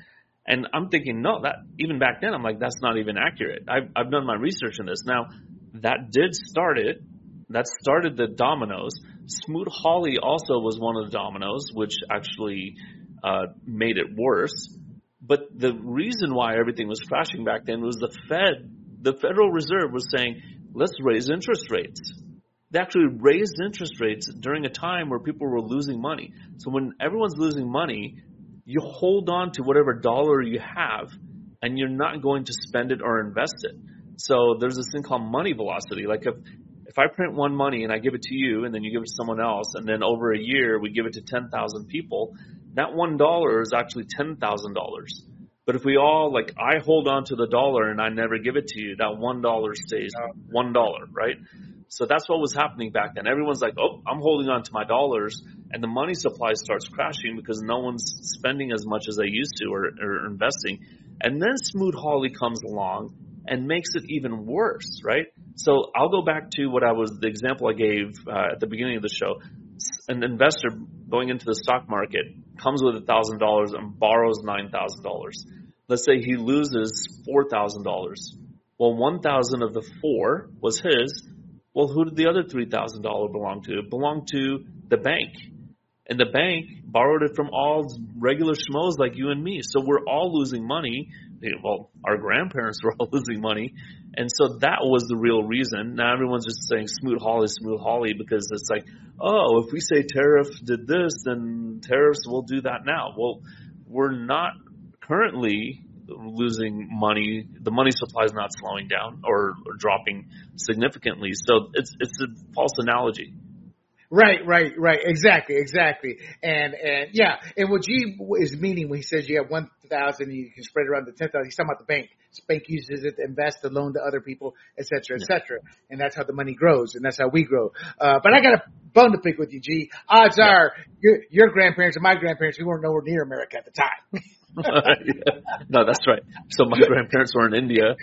And I'm thinking, no, that even back then, I'm like, that's not even accurate. I've, I've done my research on this. Now, that did start it. That started the dominoes. Smoot-Hawley also was one of the dominoes, which actually uh, made it worse. But the reason why everything was crashing back then was the Fed, the Federal Reserve was saying, let's raise interest rates. They actually raised interest rates during a time where people were losing money. So when everyone's losing money, you hold on to whatever dollar you have, and you're not going to spend it or invest it. So there's this thing called money velocity. Like if, if I print one money and I give it to you, and then you give it to someone else, and then over a year we give it to ten thousand people, that one dollar is actually ten thousand dollars. But if we all, like, I hold on to the dollar and I never give it to you, that one dollar stays one dollar, right? So that's what was happening back then. Everyone's like, oh, I'm holding on to my dollars, and the money supply starts crashing because no one's spending as much as they used to or, or investing. And then Smoot-Hawley comes along and makes it even worse, right? So I'll go back to what I was, the example I gave uh, at the beginning of the show. An investor going into the stock market comes with one thousand dollars and borrows nine thousand dollars. Let's say he loses four thousand dollars. Well, one thousand dollars of the four was his. Well, who did the other three thousand dollars belong to? It belonged to the bank. And the bank borrowed it from all regular schmoes like you and me. So we're all losing money. Well, our grandparents were all losing money. And so that was the real reason. Now everyone's just saying Smoot-Hawley, Smoot-Hawley, because it's like, oh, if we say tariff did this, then tariffs will do that now. Well, we're not currently losing money. The money supply is not slowing down or, or dropping significantly. So it's it's a false analogy. Right, right, right. Exactly, exactly. And, and yeah, and what G is meaning when he says you have one thousand, you can spread it around to ten thousand, he's talking about the bank. The bank uses it to invest, to loan to other people, et cetera, et cetera. And that's how the money grows, and that's how we grow. Uh, but I got a bone to pick with you, G. Odds yeah. are your, your grandparents and my grandparents, we weren't nowhere near America at the time. yeah. No, that's right. So my grandparents were in India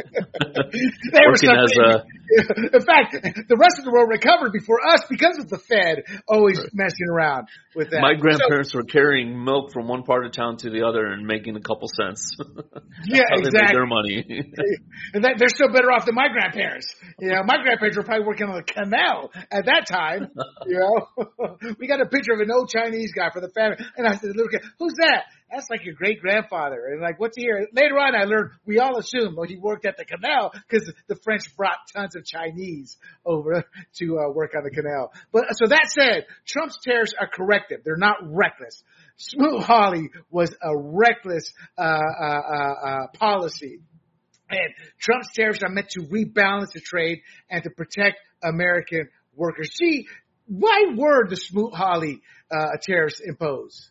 they working were as a. In fact, the rest of the world recovered before us because of the Fed always right. messing around with that. My grandparents so, were carrying milk from one part of town to the other and making a couple cents. Yeah, how exactly. They made their money. And that, they're still better off than my grandparents. You know, my grandparents were probably working on the canal at that time. You know, we got a picture of an old Chinese guy for the family, and I said, "Look, who's that?" That's like your great grandfather. And like, what's he here? Later on, I learned we all assumed well, he worked at the canal because the French brought tons of Chinese over to uh, work on the canal. But so that said, Trump's tariffs are corrective. They're not reckless. Smoot-Hawley was a reckless uh, uh, uh, uh, policy. And Trump's tariffs are meant to rebalance the trade and to protect American workers. See, why were the Smoot-Hawley uh, tariffs imposed?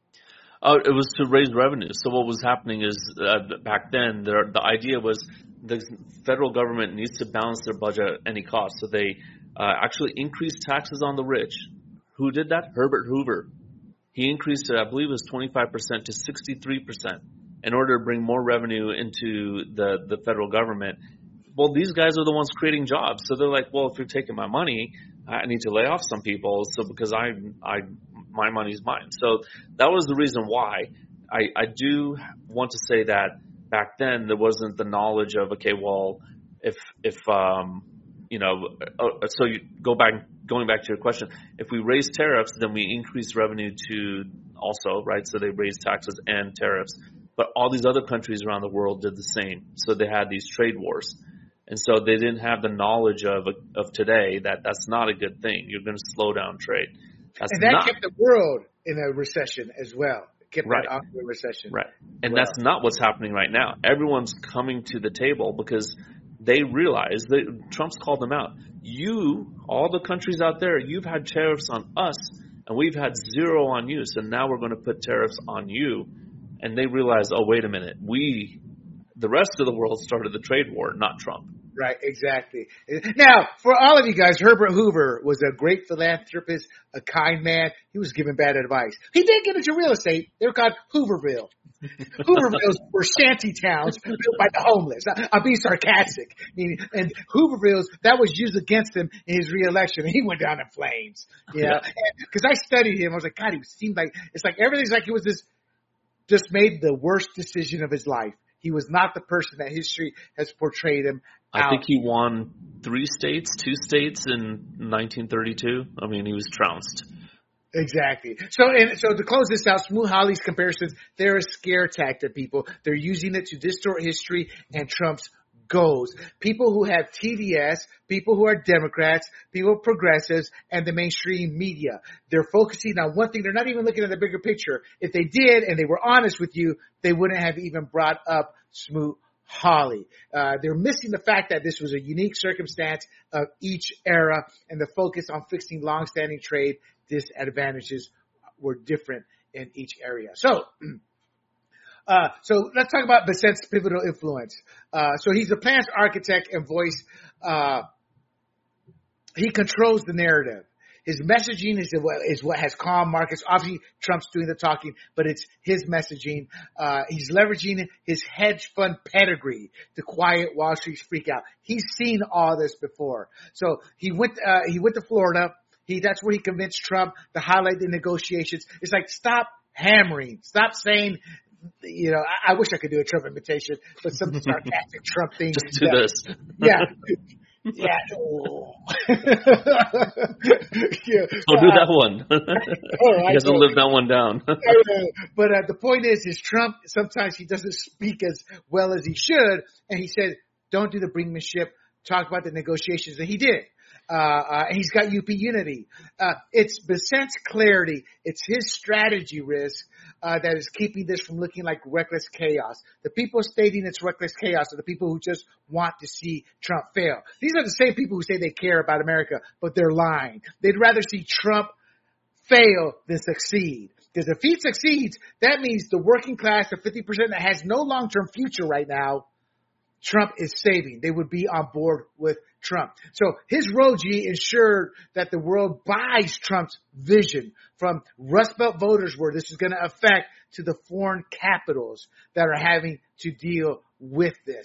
Uh, it was to raise revenue. So what was happening is uh, back then, there, the idea was the federal government needs to balance their budget at any cost. So they uh, actually increased taxes on the rich. Who did that? Herbert Hoover. He increased it, I believe it was twenty-five percent to sixty-three percent in order to bring more revenue into the, the federal government. Well, these guys are the ones creating jobs. So they're like, well, if you're taking my money, I need to lay off some people. So because I, I, my money's mine. So that was the reason why. I, I do want to say that back then there wasn't the knowledge of, okay, well, if, if, um, you know, uh, so you go back, going back to your question, if we raise tariffs, then we increase revenue to also, right? So they raised taxes and tariffs, but all these other countries around the world did the same. So they had these trade wars. And so they didn't have the knowledge of, of today that that's not a good thing. You're going to slow down trade. That's and that not, kept the world in a recession as well. It kept right. that out of a recession. Right. And well. that's not what's happening right now. Everyone's coming to the table because they realize that Trump's called them out. You, all the countries out there, you've had tariffs on us and we've had zero on you. So now we're going to put tariffs on you. And they realize, oh, wait a minute. We, the rest of the world started the trade war, not Trump. Right, exactly. Now, for all of you guys, Herbert Hoover was a great philanthropist, a kind man. He was giving bad advice. He did get into real estate. They were called Hooverville. Hoovervilles were shanty towns built by the homeless. I, I'm being sarcastic. I mean, and Hoovervilles, that was used against him in his reelection, and he went down in flames. You know? Because I studied him. I was like, God, he seemed like, it's like everything's like he was this, just made the worst decision of his life. He was not the person that history has portrayed him. I out. think he won three states, two states in nineteen thirty-two. I mean, he was trounced. Exactly. So, and so to close this out, Smoot-Hawley's comparisons, they're a scare tactic, people. They're using it to distort history and Trump's goals. People who have T D S, people who are Democrats, people progressives, and the mainstream media. They're focusing on one thing. They're not even looking at the bigger picture. If they did and they were honest with you, they wouldn't have even brought up Smoot-Hawley. Uh, they're missing the fact that this was a unique circumstance of each era, and the focus on fixing longstanding trade disadvantages were different in each area. So, uh, so let's talk about Besant's pivotal influence. Uh, so he's a plans architect and voice. Uh, he controls the narrative. His messaging is what, is what has calmed markets. Obviously, Trump's doing the talking, but it's his messaging. Uh, he's leveraging his hedge fund pedigree to quiet Wall Street's freak out. He's seen all this before. So he went, uh, he went to Florida. He, that's where he convinced Trump to highlight the negotiations. It's like, stop hammering. Stop saying, you know, I, I wish I could do a Trump imitation, but some sarcastic Trump thing. Just do that, this. Yeah. Yeah. Oh. Yeah. Don't do that one. Oh, he hasn't lived that one down. But uh, the point is, is Trump, sometimes he doesn't speak as well as he should. And he said, don't do the brinkmanship. Talk about the negotiations. And he did. Uh, uh, and he's got U P unity. Uh, it's Besant's clarity. It's his strategy risk, uh, that is keeping this from looking like reckless chaos. The people stating it's reckless chaos are the people who just want to see Trump fail. These are the same people who say they care about America, but they're lying. They'd rather see Trump fail than succeed. Because if he succeeds, that means the working class, the fifty percent that has no long-term future right now, Trump is saving. They would be on board with Trump. So his Roji ensured that the world buys Trump's vision from Rust Belt voters where this is going to affect to the foreign capitals that are having to deal with this.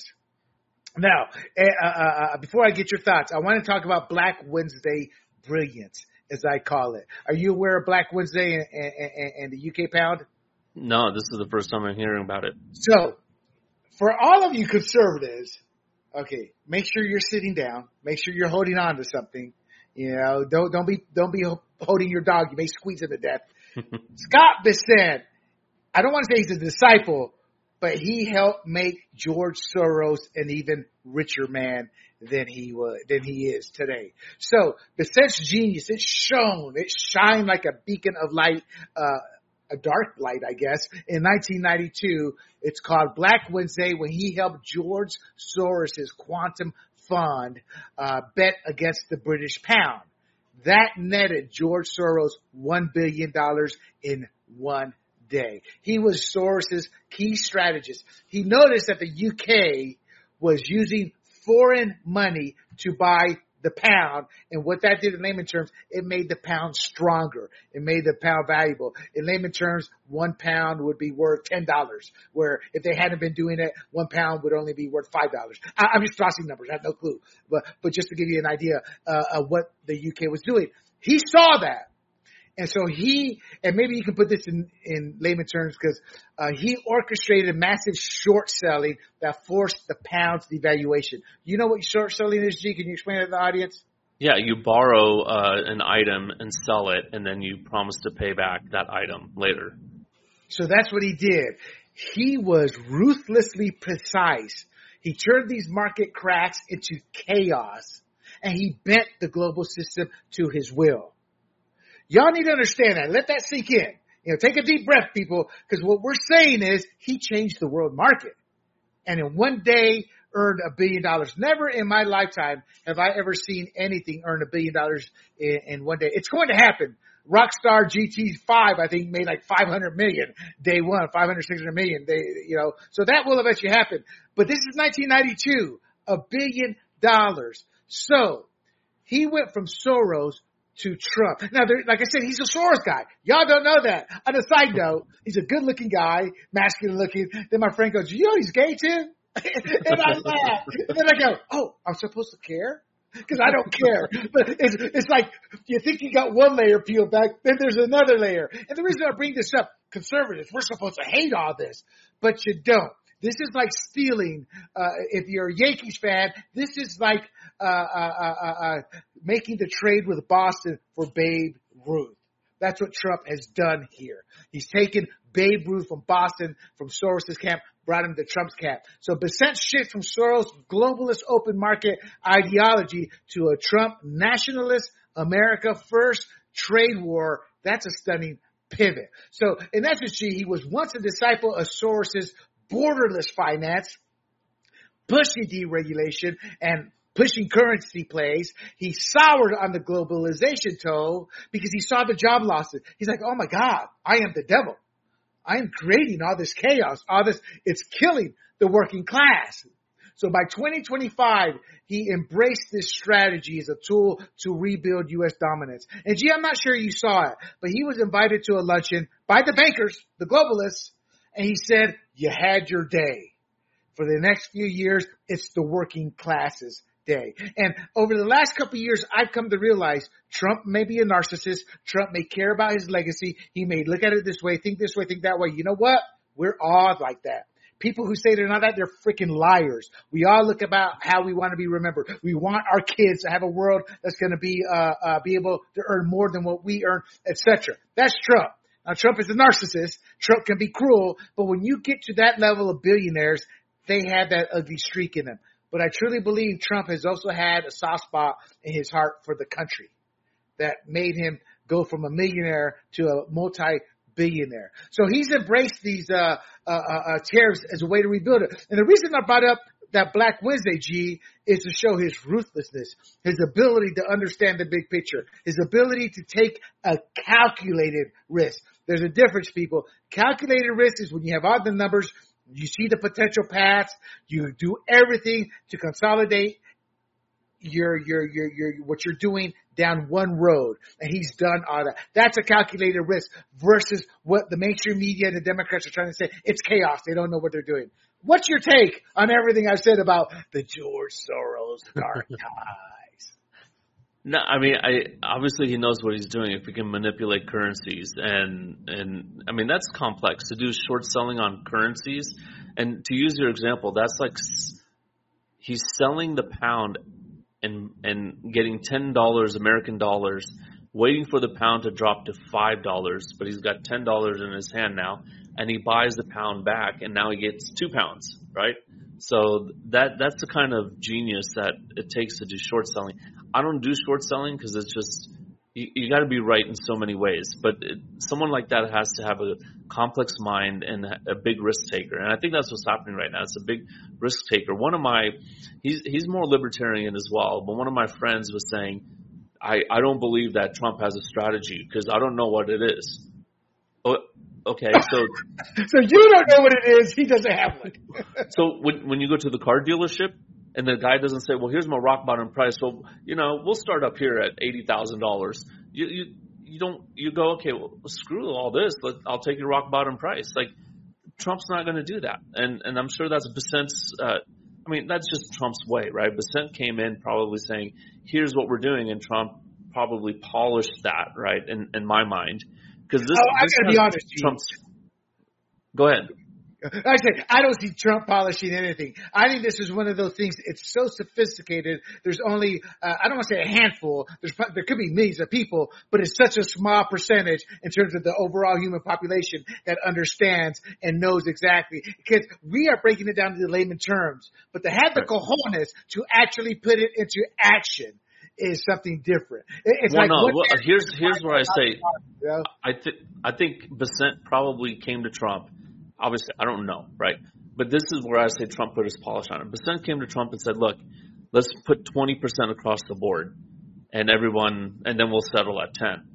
Now, uh, uh, before I get your thoughts, I want to talk about Black Wednesday brilliance, as I call it. Are you aware of Black Wednesday and, and, and the U K pound? No, this is the first time I'm hearing about it. So, for all of you conservatives, okay, make sure you're sitting down. Make sure you're holding on to something. You know, don't don't be don't be holding your dog. You may squeeze it to death. Scott Bessent, I don't want to say he's a disciple, but he helped make George Soros an even richer man than he was than he is today. So Bessent's genius, it shone, it shined like a beacon of light. Uh, a dark light, I guess, in nineteen ninety-two. It's called Black Wednesday when he helped George Soros' quantum fund uh, bet against the British pound. That netted George Soros one billion dollars in one day. He was Soros' key strategist. He noticed that the U K was using foreign money to buy the pound, and what that did in layman terms, it made the pound stronger. It made the pound valuable. In layman terms, one pound would be worth ten dollars, where if they hadn't been doing it, one pound would only be worth five dollars. I, I'm just tossing numbers. I have no clue. But, but just to give you an idea uh, of what the U K was doing. He saw that. And so he, and maybe you can put this in, in layman terms, because uh, he orchestrated massive short selling that forced the pound's devaluation. You know what short selling is, G? Can you explain it to the audience? Yeah, you borrow uh, an item and sell it, and then you promise to pay back that item later. So that's what he did. He was ruthlessly precise. He turned these market cracks into chaos, and he bent the global system to his will. Y'all need to understand that. Let that sink in. You know, take a deep breath, people, because what we're saying is he changed the world market. And in one day, earned a billion dollars. Never in my lifetime have I ever seen anything earn a billion dollars in, in one day. It's going to happen. Rockstar G T five, I think, made like five hundred million day one, five hundred, six hundred million. They, you know, so that will eventually happen. But this is nineteen ninety-two, a billion dollars. So he went from Soros to Trump. Now, there, like I said, he's a Soros guy. Y'all don't know that. On a side note, he's a good-looking guy, masculine-looking. Then my friend goes, you know he's gay too? And I laugh. And then I go, oh, I'm supposed to care? Because I don't care. But it's, it's like you think you got one layer peeled back, then there's another layer. And the reason I bring this up, conservatives, we're supposed to hate all this, but you don't. This is like stealing. Uh, if you're a Yankees fan, this is like uh, uh, uh, uh, making the trade with Boston for Babe Ruth. That's what Trump has done here. He's taken Babe Ruth from Boston, from Soros' camp, brought him to Trump's camp. So Bessent's shift from Soros' globalist open market ideology to a Trump nationalist, America first trade war, that's a stunning pivot. So in essence, he was once a disciple of Soros' borderless finance, pushing deregulation and pushing currency plays. He soured on the globalization toll because he saw the job losses. He's like, oh my God, I am the devil. I am creating all this chaos, all this, it's killing the working class. So by twenty twenty-five, he embraced this strategy as a tool to rebuild U S dominance. And gee, I'm not sure you saw it, but he was invited to a luncheon by the bankers, the globalists, and he said, you had your day. For the next few years, it's the working classes day. And over the last couple of years, I've come to realize Trump may be a narcissist. Trump may care about his legacy. He may look at it this way, think this way, think that way. You know what? We're all like that. People who say they're not that, they're freaking liars. We all look about how we want to be remembered. We want our kids to have a world that's going to be, uh, uh, be able to earn more than what we earn, et cetera. That's Trump. Now, Trump is a narcissist. Trump can be cruel, but when you get to that level of billionaires, they have that ugly streak in them. But I truly believe Trump has also had a soft spot in his heart for the country that made him go from a millionaire to a multi-billionaire. So he's embraced these uh, uh, uh, tariffs as a way to rebuild it. And the reason I brought up that Black Wednesday, G, is to show his ruthlessness, his ability to understand the big picture, his ability to take a calculated risk. There's a difference, people. Calculated risk is when you have all the numbers, you see the potential paths, you do everything to consolidate your, your, your, your, what you're doing down one road. And he's done all that. That's a calculated risk versus what the mainstream media and the Democrats are trying to say. It's chaos. They don't know what they're doing. What's your take on everything I've said about the George Soros dark ties? No, I mean, I obviously he knows what he's doing if he can manipulate currencies, and and I mean that's complex to do short selling on currencies. And to use your example, that's like he's selling the pound and and getting ten dollars American dollars, waiting for the pound to drop to five dollars, but he's got ten dollars in his hand now, and he buys the pound back, and now he gets two pounds, right? So that that's the kind of genius that it takes to do short selling. I don't do short selling because it's just you, you got to be right in so many ways. But it, someone like that has to have a complex mind and a big risk taker, and I think that's what's happening right now. It's a big risk taker. One of my he's he's more libertarian as well, but one of my friends was saying, I I don't believe that Trump has a strategy because I don't know what it is. Oh, okay, so so you don't know what it is. He doesn't have one. So when when you go to the car dealership and the guy doesn't say, well, here's my rock bottom price. So, you know, we'll start up here at eighty thousand dollars. You, you, you don't, you go, okay, well, screw all this. Let, I'll take your rock bottom price. Like Trump's not going to do that. And, and I'm sure that's Bessent's, uh, I mean, that's just Trump's way, right? Bessent came in probably saying, here's what we're doing. And Trump probably polished that, right? In, in my mind. Because this, oh, I this gotta be honest, Trump's. Go ahead. I say I don't see Trump polishing anything. I think this is one of those things. It's so sophisticated. There's only uh, I don't want to say a handful. There's there could be millions of people, but it's such a small percentage in terms of the overall human population that understands and knows exactly. Because we are breaking it down to the layman terms, but to have the cojones to actually put it into action is something different. It's well, like no. what Well, here's here's where I say you know? I think I think Bessent probably came to Trump. Obviously, I don't know, right? But this is where I say Trump put his polish on it. Bessent came to Trump and said, look, let's put twenty percent across the board and everyone, and then we'll settle at ten.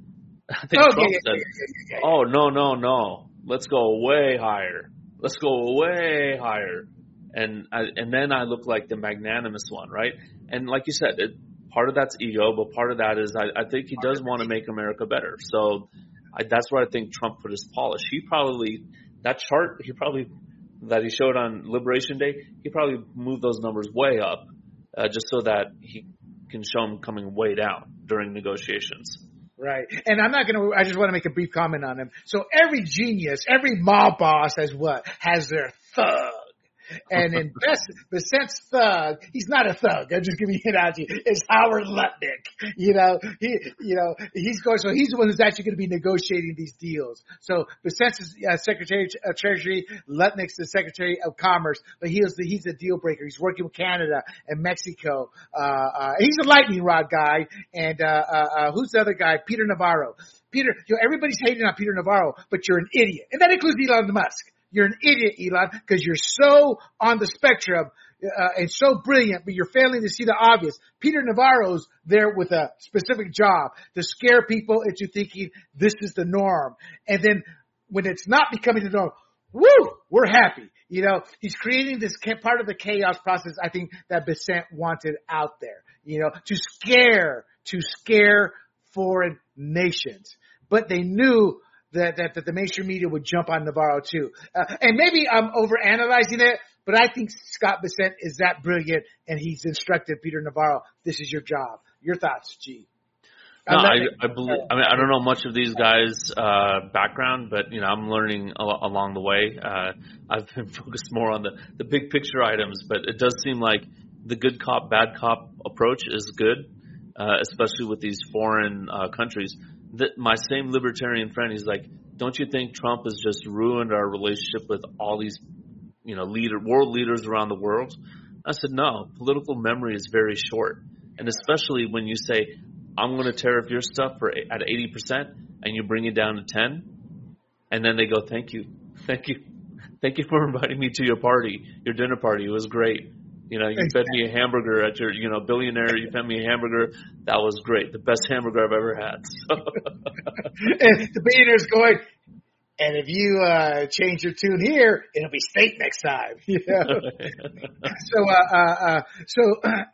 I think Oh, Trump yeah, yeah, said, yeah, yeah, yeah, yeah. "Oh, no, no, no. Let's go Oh, yeah, Trump yeah, said, yeah, yeah, yeah, oh, no, no, no. Let's go way higher. Let's go way higher." And I, and then I look like the magnanimous one, right? And like you said, it, part of that's ego, but part of that is I, I think he does want to make America better. So I, that's where I think Trump put his polish. He probably, that chart, he probably, that he showed on Liberation Day, he probably moved those numbers way up uh, just so that he can show them coming way down during negotiations. Right. And I'm not going to, I just want to make a brief comment on him. So every genius, every mob boss has what? Has their thug. And in best, Bessent's thug, he's not a thug. I'm just giving you an analogy. It's Howard Lutnick. You know, he, you know, he's going, so he's the one who's actually going to be negotiating these deals. So Bessent's is uh, Secretary of Treasury, Lutnick's the Secretary of Commerce, but he's the, he's a deal breaker. He's working with Canada and Mexico. Uh, uh, he's a lightning rod guy. And, uh, uh, uh, who's the other guy? Peter Navarro. Peter, you know, everybody's hating on Peter Navarro, but you're an idiot. And that includes Elon Musk. You're an idiot, Elon, because you're so on the spectrum uh, and so brilliant, but you're failing to see the obvious. Peter Navarro's there with a specific job to scare people into thinking this is the norm. And then when it's not becoming the norm, woo, we're happy. You know, he's creating this part of the chaos process, I think, that Bessent wanted out there, you know, to scare, to scare foreign nations. But they knew That, that, that the mainstream media would jump on Navarro too. Uh, and maybe I'm overanalyzing it, but I think Scott Bessent is that brilliant and he's instructed Peter Navarro, this is your job. Your thoughts, G. No, I, I believe, I mean, I don't know much of these guys' uh, background, but, you know, I'm learning al- along the way. Uh, I've been focused more on the, the big picture items, but it does seem like the good cop, bad cop approach is good, uh, especially with these foreign uh, countries. That my same libertarian friend, he's like, don't you think Trump has just ruined our relationship with all these, you know, leader, world leaders around the world? I said, no, political memory is very short. And especially when you say, I'm going to tariff your stuff for at eighty percent and you bring it down to ten. And then they go, thank you. Thank you. Thank you for inviting me to your party, your dinner party. It was great. You know, you fed me a hamburger at your, you know, billionaire, you fed me a hamburger. That was great. The best hamburger I've ever had. So. And the billionaire's going, and if you uh, change your tune here, it'll be steak next time. You know? so, uh, uh, uh, so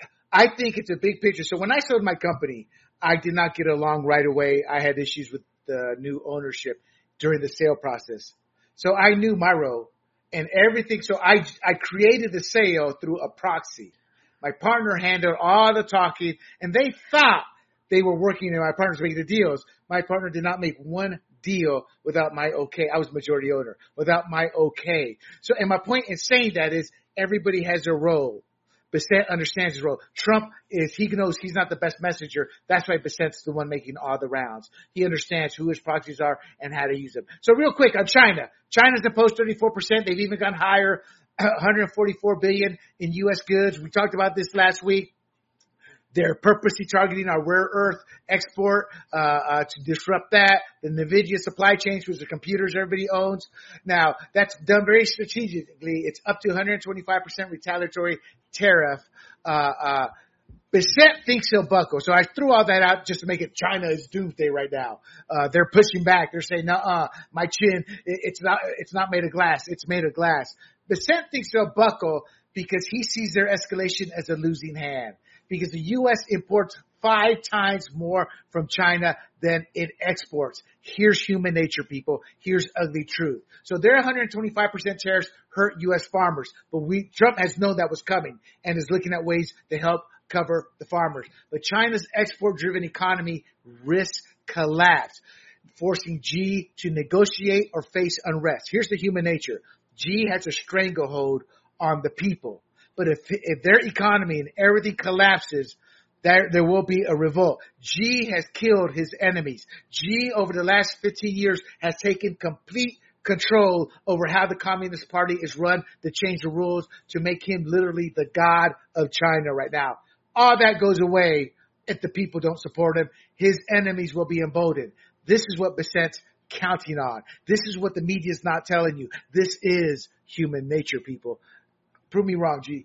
I think it's a big picture. So when I sold my company, I did not get along right away. I had issues with the new ownership during the sale process. So I knew my role. And everything, so I, I created the sale through a proxy. My partner handled all the talking, and they thought they were working, and my partner's making the deals. My partner did not make one deal without my okay. I was majority owner, without my okay. So, and my point in saying that is everybody has their role. Bessent understands his role. Trump is, he knows he's not the best messenger. That's why Bessent's the one making all the rounds. He understands who his proxies are and how to use them. So real quick on China. China's imposed thirty-four percent. They've even gone higher, one hundred forty-four billion in U S goods. We talked about this last week. They're purposely targeting our rare earth export uh, uh, to disrupt that. The NVIDIA supply chains, which are computers everybody owns. Now, that's done very strategically. It's up to one hundred twenty-five percent retaliatory tariff. Uh, uh, Bessent thinks he'll buckle. So I threw all that out just to make it China is doomsday right now. Uh, they're pushing back. They're saying, uh, my chin, it, it's not, it's not made of glass. It's made of glass. Bessent thinks they'll buckle because he sees their escalation as a losing hand. Because the U S imports five times more from China than it exports. Here's human nature, people. Here's ugly truth. So their one hundred twenty-five percent tariffs hurt U S farmers, but we, Trump has known that was coming and is looking at ways to help cover the farmers. But China's export-driven economy risks collapse, forcing Xi to negotiate or face unrest. Here's the human nature. Xi has a stranglehold on the people. But if if their economy and everything collapses, there there will be a revolt. Xi has killed his enemies. Xi, over the last fifteen years, has taken complete control over how the Communist Party is run to change the rules to make him literally the god of China right now. All that goes away if the people don't support him. His enemies will be emboldened. This is what Bessent's counting on. This is what the media is not telling you. This is human nature, people. Prove me wrong, G.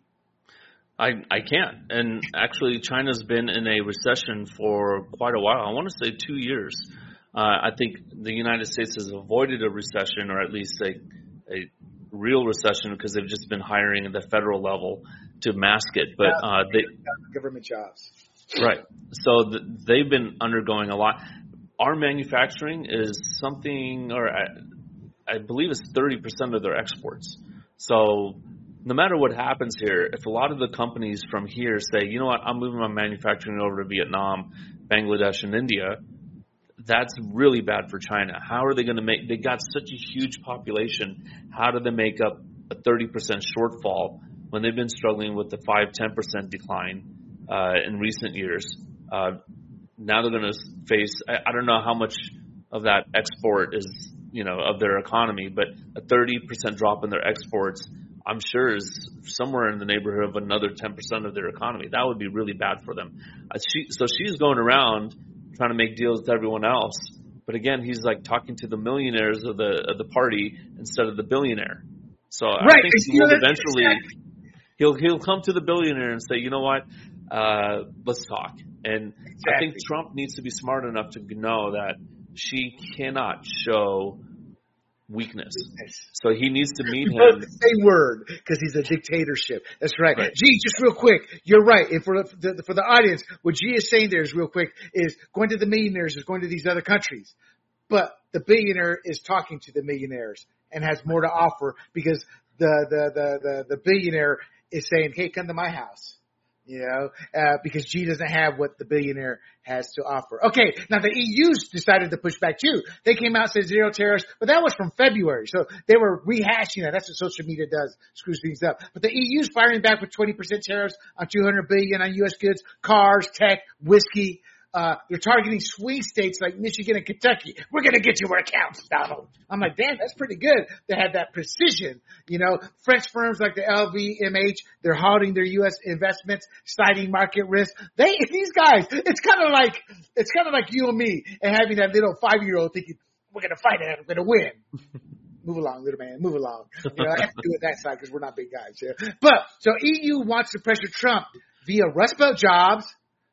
I, I can't. And actually, China's been in a recession for quite a while. I want to say two years. Uh, I think the United States has avoided a recession, or at least a, a real recession, because they've just been hiring at the federal level to mask it. But uh, they government jobs, right? So th- they've been undergoing a lot. Our manufacturing is something, or I, I believe it's thirty percent of their exports. So no matter what happens here, if a lot of the companies from here say, you know what, I'm moving my manufacturing over to Vietnam, Bangladesh, and India, that's really bad for China. How are they going to make, they got such a huge population. How do they make up a thirty percent shortfall when they've been struggling with the five, ten percent decline uh, in recent years? Uh, now they're going to face, I, I don't know how much of that export is, you know, of their economy, but a thirty percent drop in their exports, I'm sure is somewhere in the neighborhood of another ten percent of their economy. That would be really bad for them. Uh, she, so she's going around trying to make deals with everyone else. But again, he's like talking to the millionaires of the of the party instead of the billionaire. So right. I think he will eventually he'll he'll come to the billionaire and say, you know what, uh, let's talk. And exactly. I think Trump needs to be smart enough to know that she cannot show weakness. So he needs to meet him. The same word, because he's a dictatorship. That's right. right. G, just real quick, you're right. And for the, for the audience, what G is saying there is real quick is going to the millionaires is going to these other countries. But the billionaire is talking to the millionaires and has more to offer because the, the, the, the, the billionaire is saying, hey, come to my house. You know, uh, because G doesn't have what the billionaire has to offer. Okay, now the E U's decided to push back too. They came out and said zero tariffs, but that was from February. So they were rehashing that. That's what social media does, screws things up. But the E U's firing back with twenty percent tariffs on two hundred billion dollars on U S goods, cars, tech, whiskey. Uh, they're targeting swing states like Michigan and Kentucky. We're going to get you where it counts, Donald. I'm like, damn, that's pretty good. They had that precision. You know, French firms like the L V M H, they're halting their U S investments, citing market risk. They, these guys, it's kind of like, it's kind of like you and me and having that little five-year-old thinking, we're going to fight it, we're going to win. Move along, little man, move along. You know, I have to do it that side because we're not big guys. Yeah? But, so E U wants to pressure Trump via Rust Belt jobs.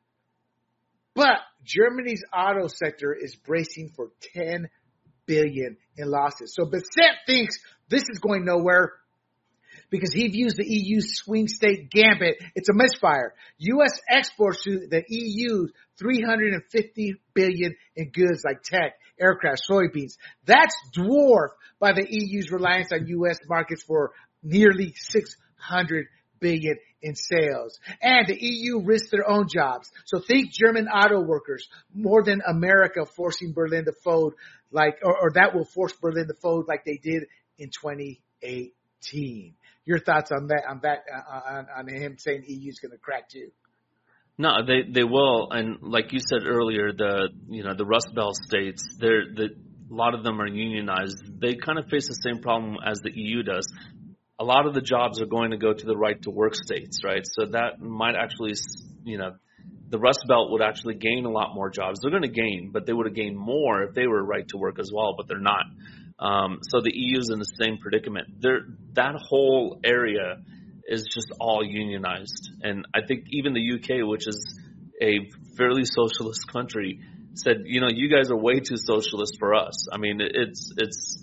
But Germany's auto sector is bracing for ten billion dollars in losses. So Bessent thinks this is going nowhere because he views the E U's swing state gambit. It's a misfire. U S exports to the E U three hundred fifty billion dollars in goods like tech, aircraft, soybeans. That's dwarfed by the E U's reliance on U S markets for nearly six hundred billion dollars in sales. And the E U risks their own jobs. So think German auto workers more than America forcing Berlin to fold like, or, or that will force Berlin to fold like they did in twenty eighteen. Your thoughts on that, on that, uh, on, on him saying E U is going to crack too? No, they, they will. And like you said earlier, the, you know, the Rust Belt states, they're, the, a lot of them are unionized. They kind of face the same problem as the E U does. A lot of the jobs are going to go to the right to work states, right? So that might actually, you know, the Rust Belt would actually gain a lot more jobs. They're going to gain, but they would have gained more if they were right to work as well, but they're not. Um, so the E U is in the same predicament. They're, that whole area is just all unionized. And I think even the U K, which is a fairly socialist country, said, you know, you guys are way too socialist for us. I mean, it's, it's,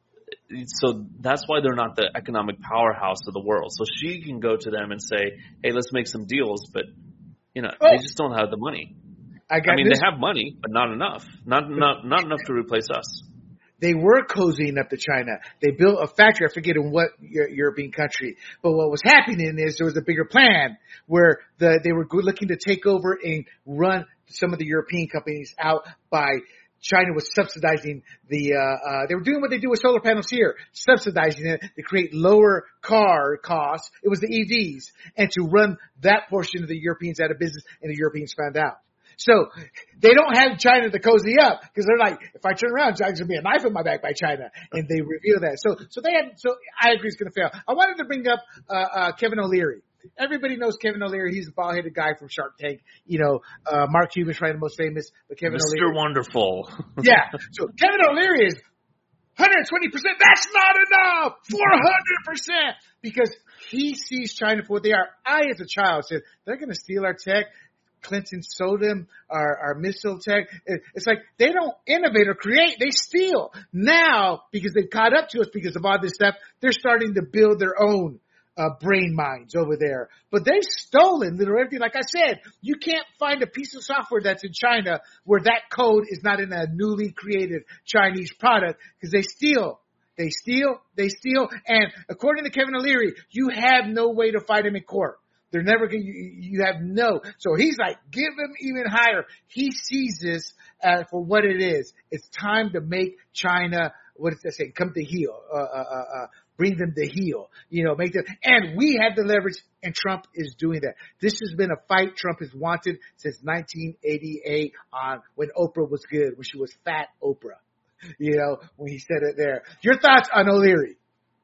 so that's why they're not the economic powerhouse of the world. So she can go to them and say, hey, let's make some deals. But, you know, oh. they just don't have the money. I, got I mean, this. They have money, but not enough. Not, not, not enough to replace us. They were cozying up to China. They built a factory, I forget in what European country. But what was happening is there was a bigger plan where the, they were looking to take over and run some of the European companies out by China was subsidizing the, uh, uh, they were doing what they do with solar panels here, subsidizing it to create lower car costs. It was the E Vs and to run that portion of the Europeans out of business, and the Europeans found out. So they don't have China to cozy up because they're like, if I turn around, there's going to be a knife in my back by China. And they reveal that. So, so they had, so I agree it's going to fail. I wanted to bring up, uh, uh, Kevin O'Leary. Everybody knows Kevin O'Leary. He's a bald-headed guy from Shark Tank. You know, uh, Mark Cuban's probably the most famous, but Kevin Mister O'Leary. Wonderful. Yeah. So Kevin O'Leary is one hundred twenty percent. That's not enough. four hundred percent. Because he sees China for what they are. I, as a child, said, they're going to steal our tech. Clinton sold them our, our missile tech. It's like they don't innovate or create, they steal. Now, because they've caught up to us because of all this stuff, they're starting to build their own uh, brain minds over there. But they've stolen literally everything. Like I said, you can't find a piece of software that's in China where that code is not in a newly created Chinese product, because they steal. They steal, they steal, and according to Kevin O'Leary, you have no way to fight him in court. They're never going to, you, you have no. So he's like, give him even higher. He sees this uh, for what it is. It's time to make China, what does that say, come to heel, uh, uh, uh, bring them to heel, you know, make them, and we have the leverage, and Trump is doing that. This has been a fight Trump has wanted since nineteen eighty-eight on when Oprah was good, when she was fat Oprah. You know, when he said it there. Your thoughts on O'Leary?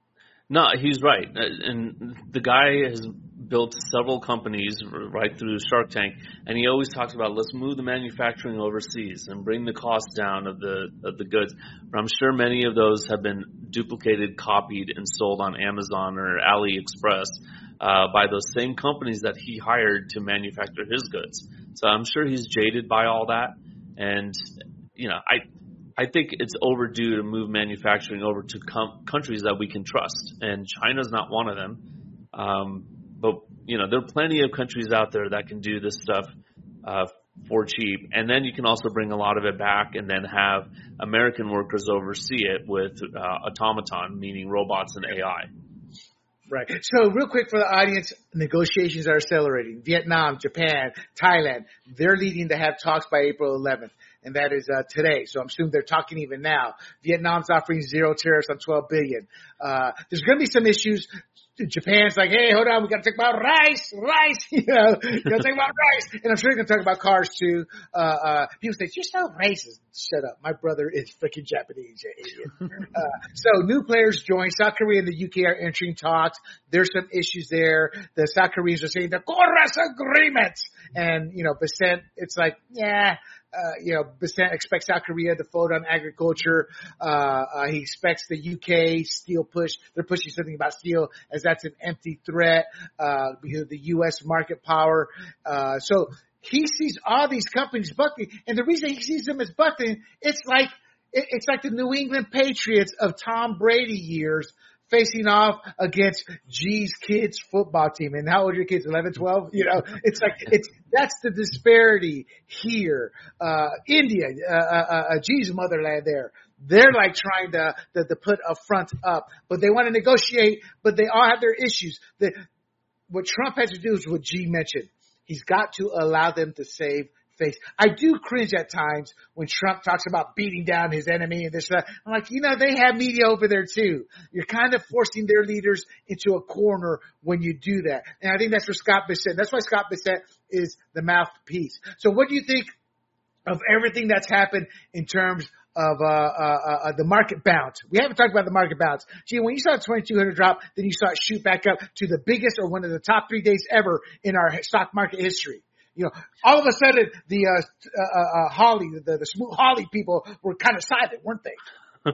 No, he's right. And the guy has built several companies right through Shark Tank, and he always talks about, let's move the manufacturing overseas and bring the cost down of the of the goods. But I'm sure many of those have been duplicated, copied, and sold on Amazon or AliExpress uh, by those same companies that he hired to manufacture his goods. So I'm sure he's jaded by all that. And, you know, I... I think it's overdue to move manufacturing over to com- countries that we can trust, and China's not one of them. Um, but, you know, there are plenty of countries out there that can do this stuff uh, for cheap, and then you can also bring a lot of it back and then have American workers oversee it with uh, automaton, meaning robots and A I. Right. So real quick for the audience, negotiations are accelerating. Vietnam, Japan, Thailand, they're leading to have talks by April eleventh. And that is uh, today. So I'm assuming they're talking even now. Vietnam's offering zero tariffs on twelve billion dollars. Uh, there's going to be some issues. Japan's like, hey, hold on, we got to talk about rice, rice, you know, you got to talk about rice. And I'm sure you're going to talk about cars too. Uh, uh, people say, you're so racist. Shut up. My brother is freaking Japanese, you idiot. uh, so new players join. South Korea and the U K are entering talks. There's some issues there. The South Koreans are saying the Corres Agreement. And, you know, Bessent, it's like, yeah. Uh, you know, Bessent expects South Korea to vote on agriculture. Uh, uh, he expects the U K steel push. They're pushing something about steel as that's an empty threat, uh, because of the U S market power. Uh, so he sees all these companies bucking, and the reason he sees them as bucking, it's like, it, it's like the New England Patriots of Tom Brady years facing off against G's kids football team. And how old are your kids? eleven, twelve? You know, it's like, it's, that's the disparity here. Uh, India, uh, uh, uh, G's motherland there. They're like trying to, to, to put a front up, but they want to negotiate, but they all have their issues. The, what Trump has to do is what G mentioned. He's got to allow them to save face. I do cringe at times when Trump talks about beating down his enemy and this stuff. I'm like, you know, they have media over there too. You're kind of forcing their leaders into a corner when you do that. And I think that's where Scott Bessent, that's why Scott Bessent is the mouthpiece. So what do you think of everything that's happened in terms of uh, uh, uh the market bounce? We haven't talked about the market bounce. Gee, when you saw twenty-two hundred drop, then you saw it shoot back up to the biggest or one of the top three days ever in our stock market history. You know, all of a sudden, the uh, uh, uh, Holly, the, the smooth Holly people were kind of silent, weren't they?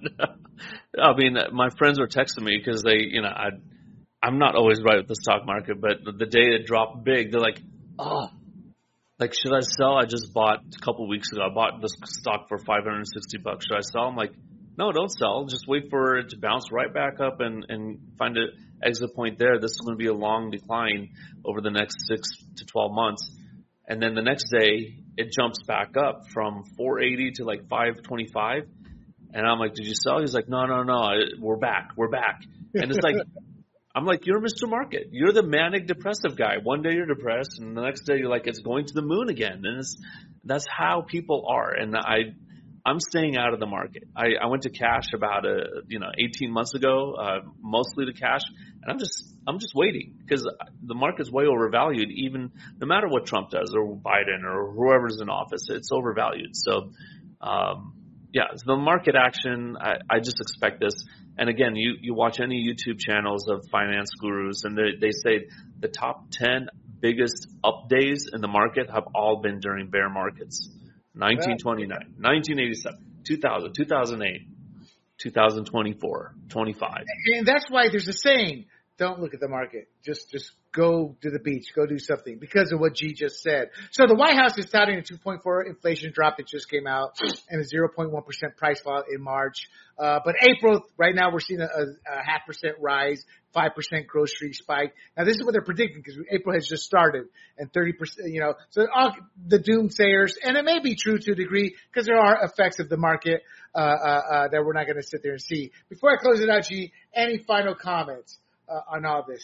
I mean, my friends were texting me because they, you know, I, I'm not always right with the stock market, but the day it dropped big, they're like, oh, like, should I sell? I just bought a couple of weeks ago. I bought this stock for five hundred sixty bucks. Should I sell? I'm like, no, don't sell. Just wait for it to bounce right back up and, and find an exit point there. This is going to be a long decline over the next six to twelve months. And then the next day, it jumps back up from four eighty to like five twenty-five. And I'm like, did you sell? He's like, no, no, no, we're back. We're back. And it's like, I'm like, you're Mister Market. You're the manic depressive guy. One day you're depressed, and the next day you're like, it's going to the moon again. And it's, that's how people are. And I, I'm staying out of the market. I, I went to cash about a, you know, eighteen months ago, uh, mostly to cash, and I'm just, I'm just waiting because the market's way overvalued. Even no matter what Trump does or Biden or whoever's in office, it's overvalued. So, um, yeah, so the market action, I, I just expect this. And again, you, you watch any YouTube channels of finance gurus, and they, they say the top ten biggest up days in the market have all been during bear markets. nineteen twenty-nine, nineteen eighty-seven, two thousand, two thousand eight, two thousand twenty-four, twenty-five. And that's why there's a saying, don't look at the market. Just just go to the beach. Go do something because of what G just said. So the White House is touting a two point four inflation drop that just came out and a zero point one percent price fall in March. Uh, but April, right now, we're seeing a, a, a half percent rise, five percent grocery spike. Now, this is what they're predicting because April has just started and thirty percent, you know, so all the doomsayers, and it may be true to a degree because there are effects of the market uh, uh, uh, that we're not going to sit there and see. Before I close it out, G, any final comments uh, on all this?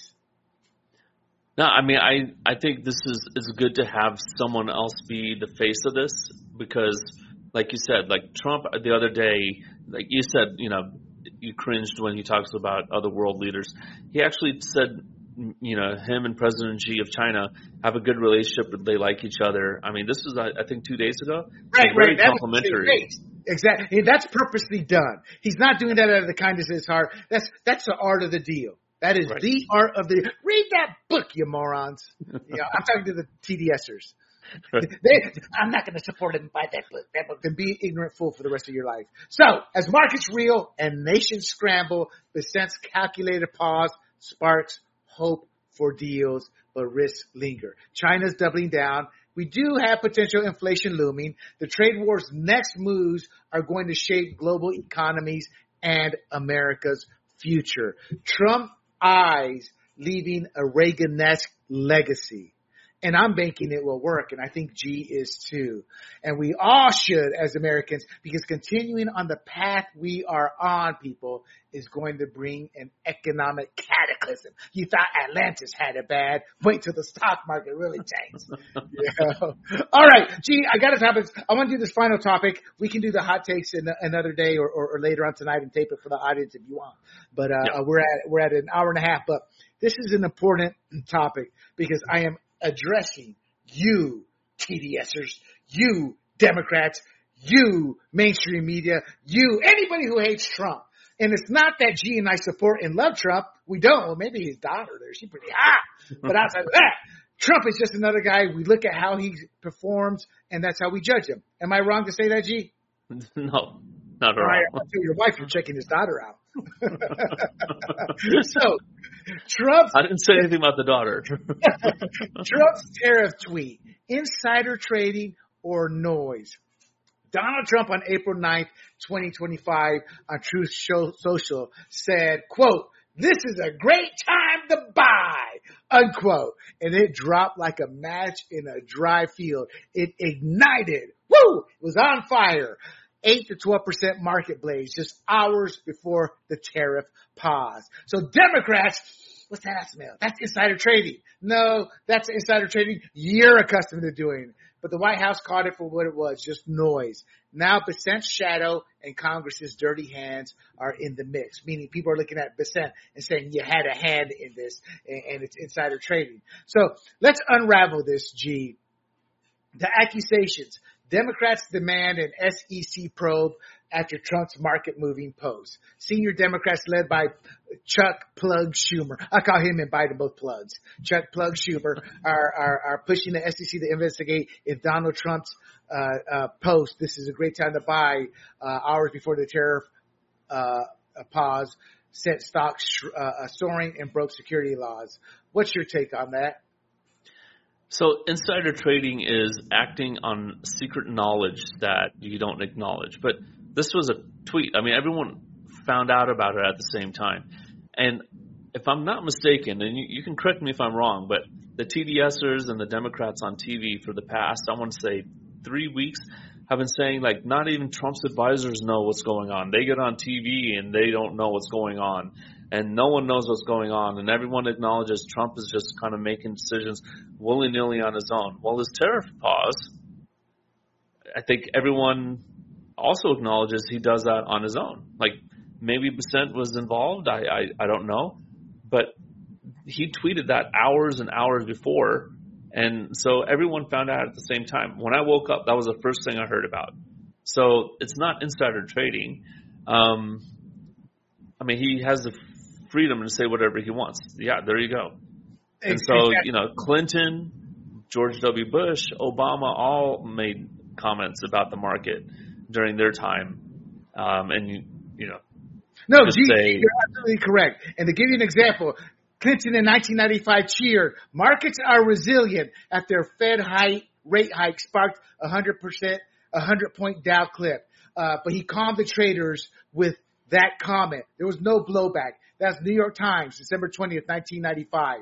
No, I mean, I, I think this is, is good to have someone else be the face of this because, like you said, like Trump the other day, like you said, you know, you cringed when he talks about other world leaders. He actually said, you know, him and President Xi of China have a good relationship. They like each other. I mean, this was, I, I think, two days ago. Right, so very right. complimentary. Exactly. That's purposely done. He's not doing that out of the kindness of his heart. That's that's the art of the deal. That is right. The art of the. Read that book, you morons. You know, I'm talking to the TDSers. They, I'm not going to support him and buy that book. That book. Then be ignorant fool for the rest of your life. So, as markets reel and nations scramble, the sense calculated pause sparks hope for deals, but risks linger. China's doubling down. We do have potential inflation looming. The trade war's next moves are going to shape global economies and America's future. Trump eyes leaving a Reagan-esque legacy. And I'm banking it will work, and I think G is too. And we all should as Americans, because continuing on the path we are on, people, is going to bring an economic cataclysm. You thought Atlantis had it bad. Wait till the stock market really tanks. Yeah. All right, G, I got a topic. I want to do this final topic. We can do the hot takes in another day or, or, or later on tonight and tape it for the audience if you want. But uh, yeah. we're at we're at an hour and a half. But this is an important topic because I am addressing you, TDSers, you, Democrats, you, mainstream media, you, anybody who hates Trump. And it's not that G and I support and love Trump. We don't. Well, maybe his daughter there. She's pretty hot. But outside of that, Trump is just another guy. We look at how he performs, and that's how we judge him. Am I wrong to say that, G? No, not at all. Right, I'll tell your wife you're checking his daughter out. So, Trump's I didn't say anything about the daughter. Trump's tariff tweet, insider trading or noise. Donald Trump on April ninth, twenty twenty-five on Truth Social said, quote, "This is a great time to buy," unquote. And it dropped like a match in a dry field. It ignited. Woo! It was on fire. eight to twelve percent market blaze just hours before the tariff pause. So Democrats, what's that smell? That's insider trading. No, that's insider trading you're accustomed to doing. But the White House called it for what it was, just noise. Now Bessent's shadow and Congress's dirty hands are in the mix, meaning people are looking at Bessent and saying you had a hand in this and, and it's insider trading. So let's unravel this, G. The accusations. Democrats demand an S E C probe after Trump's market-moving post. Senior Democrats led by Chuck Plug Schumer. I call him and Biden both plugs. Chuck Plug Schumer are, are, are pushing the S E C to investigate if Donald Trump's uh, uh, post, "This is a great time to buy," uh, hours before the tariff uh, pause, sent stocks sh- uh, soaring and broke security laws. What's your take on that? So insider trading is acting on secret knowledge that you don't acknowledge. But this was a tweet. I mean, everyone found out about it at the same time. And if I'm not mistaken, and you, you can correct me if I'm wrong, but the TDSers and the Democrats on T V for the past, I want to say three weeks, have been saying, like, not even Trump's advisors know what's going on. They get on T V and they don't know what's going on. And no one knows what's going on. And everyone acknowledges Trump is just kind of making decisions willy-nilly on his own. Well, this tariff pause, I think everyone also acknowledges he does that on his own. Like, maybe Bessent was involved. I, I, I don't know. But he tweeted that hours and hours before. And so everyone found out at the same time. When I woke up, that was the first thing I heard about. So it's not insider trading. Um, I mean, he has the freedom to say whatever he wants. Yeah, there you go. And so, you know, Clinton, George W. Bush, Obama all made comments about the market during their time. Um, and, you, you know. No, G, say, you're absolutely correct. And to give you an example, Clinton in nineteen ninety-five cheered. Markets are resilient after Fed hike, rate hike sparked a hundred percent, a hundred point Dow clip. Uh, but he calmed the traders with that comment. There was no blowback. That's New York Times, December twentieth, nineteen ninety-five.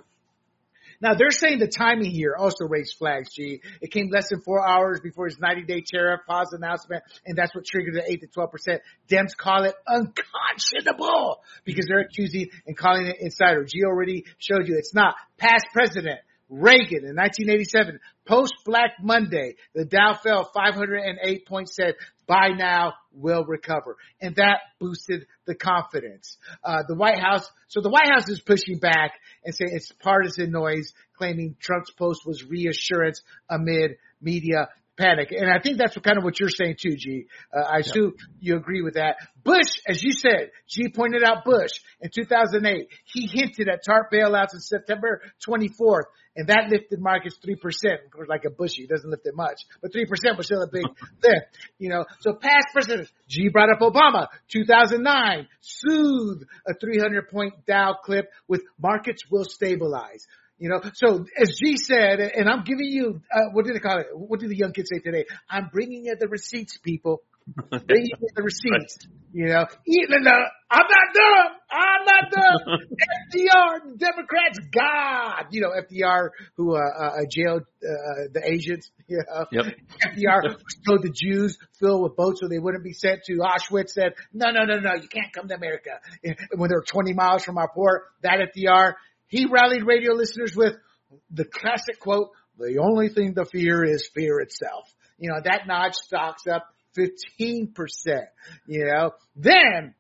Now, they're saying the timing here also raised flags, G. It came less than four hours before his ninety-day tariff pause announcement, and that's what triggered the eight to twelve percent. Dems call it unconscionable because they're accusing and calling it insider. G already showed you it's not. Past president Reagan in nineteen eighty-seven, post-Black Monday, the Dow fell five hundred eight points, said, buy now, will recover. And that boosted the confidence. Uh, the White House, so the White House is pushing back and saying it's partisan noise, claiming Trump's post was reassurance amid media panic. And I think that's what, kind of what you're saying too, G. Uh, I assume yeah. you agree with that. Bush, as you said, G pointed out Bush in two thousand eight. He hinted at TARP bailouts on September twenty-fourth, and that lifted markets three percent. Of course, like a Bushy, it doesn't lift it much, but three percent was still a big lift. You know, so past presidents, G brought up Obama, two thousand nine, soothed a three hundred point Dow clip with markets will stabilize. You know, so as G said, and I'm giving you, uh, what do they call it? What do the young kids say today? I'm bringing you the receipts, people. Bringing you the receipts. You know, even though I'm not done. I'm not done. F D R, Democrats, God. You know, F D R who uh, uh, jailed uh, the Asians. You know, yep. F D R told the Jews fill with boats so they wouldn't be sent to Auschwitz. Said, no, no, no, no, you can't come to America. And when they're twenty miles from our port, that F D R. He rallied radio listeners with the classic quote, the only thing to fear is fear itself. You know, that notched stocks up fifteen percent, you know. Then,